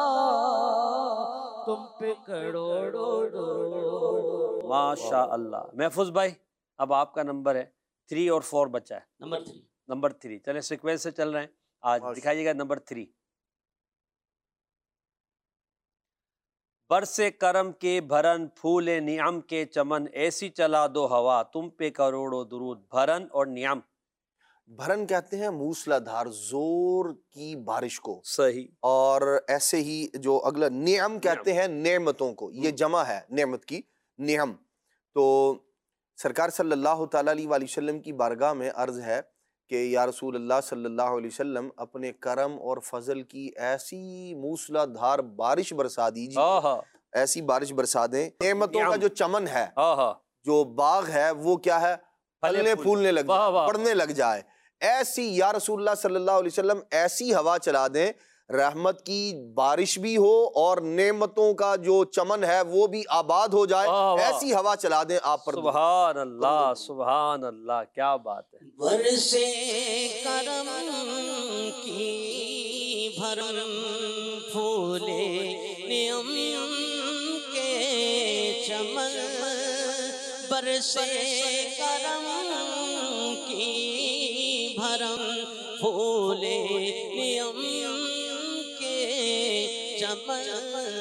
تم پہ کروڑوں درود۔ ماشاء اللہ۔ محفوظ بھائی اب آپ کا نمبر ہے 3 اور 4 بچا ہے۔ نمبر 3 چلیں سیکوینس سے چل رہے ہیں، آج دکھائیے گا نمبر 3۔ برس کرم کے بھرن، پھول نعم کے چمن، ایسی چلا دو ہوا، تم پہ کروڑوں درود۔ بھرن اور نعم، بھرن کہتے ہیں موسلا دھار زور کی بارش کو، صحیح، اور ایسے ہی جو اگلا نعم کہتے ہیں نعمتوں کو، یہ جمع ہے نعمت کی، نعم۔ تو سرکار صلی اللہ تعالیٰ علیہ وآلہ وسلم کی بارگاہ میں عرض ہے کہ یا رسول اللہ صلی اللہ علیہ وسلم اپنے کرم اور فضل کی ایسی موسلا دھار بارش برسا دیجیے، ایسی بارش برسا دیں، نعمتوں کا جو چمن ہے، جو باغ ہے وہ کیا ہے، پھلنے پھولنے لگ جائے، پڑنے لگ جائے، ایسی یا رسول اللہ صلی اللہ علیہ وسلم ایسی ہوا چلا دیں رحمت کی بارش بھی ہو اور نعمتوں کا جو چمن ہے وہ بھی آباد ہو جائے، ایسی ہوا چلا دیں آپ پر۔ سبحان اللہ، سبحان اللہ، کیا بات ہے۔ برسے کرم کی بھرم پھولے نعم کے چمن، برسے کرم کی بھرم پھولے نعم کے چمن،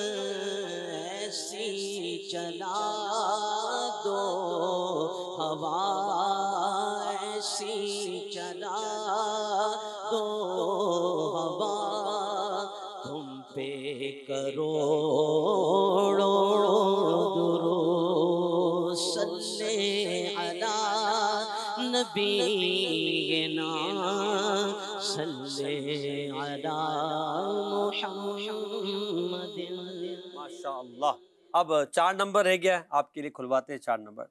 ایسی چلا دو ہوا، ایسی چلا دو ہوا، تم پہ کروڑوں درود، صلی علی نبینا، صلی علی محمد۔ ماشاء اللہ۔ اب 4 نمبر رہ گیا ہے، آپ کے لیے کھلواتے ہیں 4 نمبر۔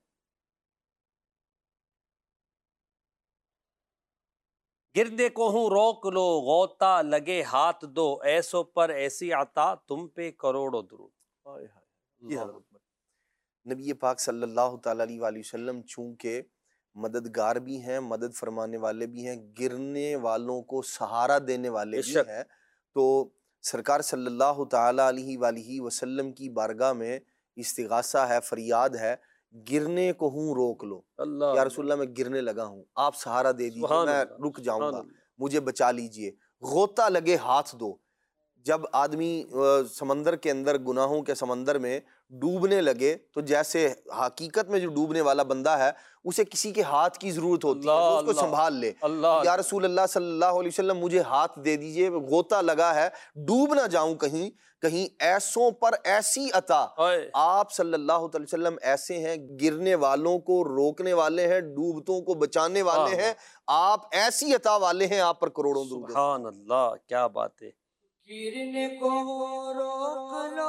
گرنے کو ہوں روک لو، غوطہ لگے ہاتھ دو، ایسوں پر ایسی عطا، تم پہ کروڑوں درود۔ جی حضرت نبی پاک صلی اللہ تعالیٰ علیہ وآلہ وسلم چونکہ مددگار بھی ہیں، مدد فرمانے والے بھی ہیں، گرنے والوں کو سہارا دینے والے بھی ہیں، تو سرکار صلی اللہ تعالیٰ علیہ وآلہ وسلم کی بارگاہ میں استغاثہ ہے، فریاد ہے، گرنے کو ہوں روک لو، یا رسول اللہ میں گرنے لگا ہوں، آپ سہارا دے دیجیے، میں رک جاؤں گا، مجھے بچا لیجئے۔ غوطہ لگے ہاتھ دو، جب آدمی سمندر کے اندر گناہوں کے سمندر میں ڈوبنے لگے تو جیسے حقیقت میں جو ڈوبنے والا بندہ ہے اسے کسی کے ہاتھ کی ضرورت ہوتی ہے، اس کو سنبھال لے۔ یا رسول اللہ صلی اللہ علیہ وسلم مجھے ہاتھ دے دیجئے، غوطہ لگا ہے، ڈوب نہ جاؤں کہیں، کہیں ایسوں پر ایسی عطا۔ آپ صلی اللہ علیہ وسلم ایسے ہیں، گرنے والوں کو روکنے والے ہیں، ڈوبتوں کو بچانے والے ہیں، آپ ایسی عطا والے ہیں، آپ پر کروڑوں درود۔ سبحان اللہ، کیا بات ہے۔ گرنے کو روک لو،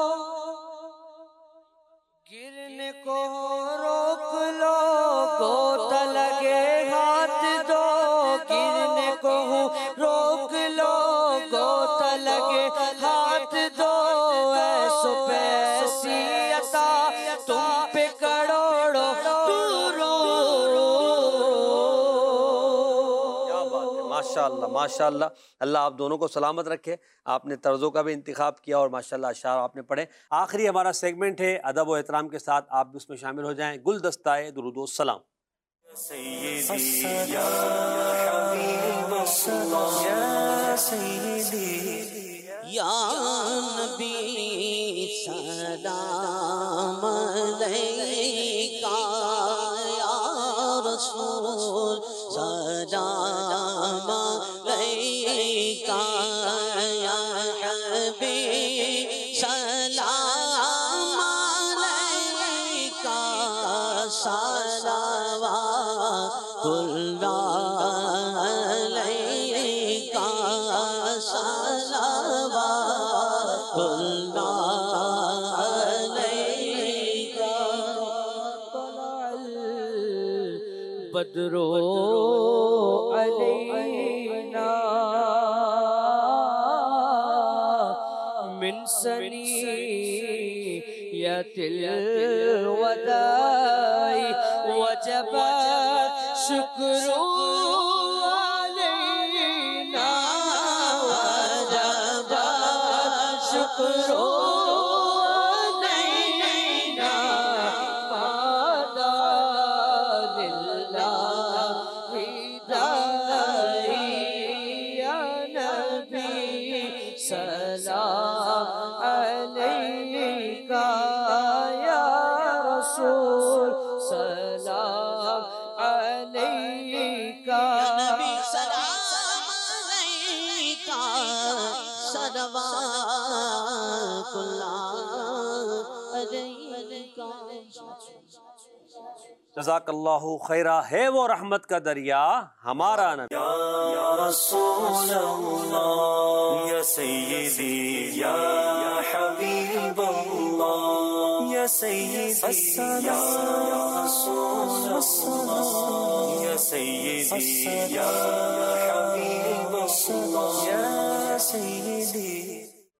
گرنے کو روک لو، غوطہ لگے ہاتھ دو، گرنے کو روک لو، غوطہ لگے ہاتھ دو، ایسو پیسی عطا، تم پہ کروڑوں درود۔ کیا بات ہے، ماشاءاللہ ماشاءاللہ، اللہ آپ دونوں کو سلامت رکھے۔ آپ نے طرزوں کا بھی انتخاب کیا اور ماشاءاللہ اشعار آپ نے پڑھے۔ آخری ہمارا سیگمنٹ ہے ادب و احترام کے ساتھ، آپ بھی اس میں شامل ہو جائیں۔ گلدستہ درود و سلام۔ سیدی یا حبیب اللہ، یا سیدی یا نبی سلام علیکہ، یا رسول سلام علیکہ، یا حبیب سلام علیکہ، صلوات اللہ علیکہ، صلوات اللہ علیکہ، طلع البدر علینا من ثنیۃ الوداع، وجب شکر علینا، وجب شکر علینا، ماذا للہ داعی، یا نبی سلام علیکہ، یا رسول سلام علیکہ، یا نبی سلام علیکہ، صلوات اللہ علیکہ۔ جزاک اللہ خیرہ۔ ہے وہ رحمت کا دریا ہمارا نبی۔ یا رسول اللہ، یا سیدی یا حبیب اللہ، یا سیدی یا رسول اللہ یا سیدی یا حبیب اللہ یا سیدی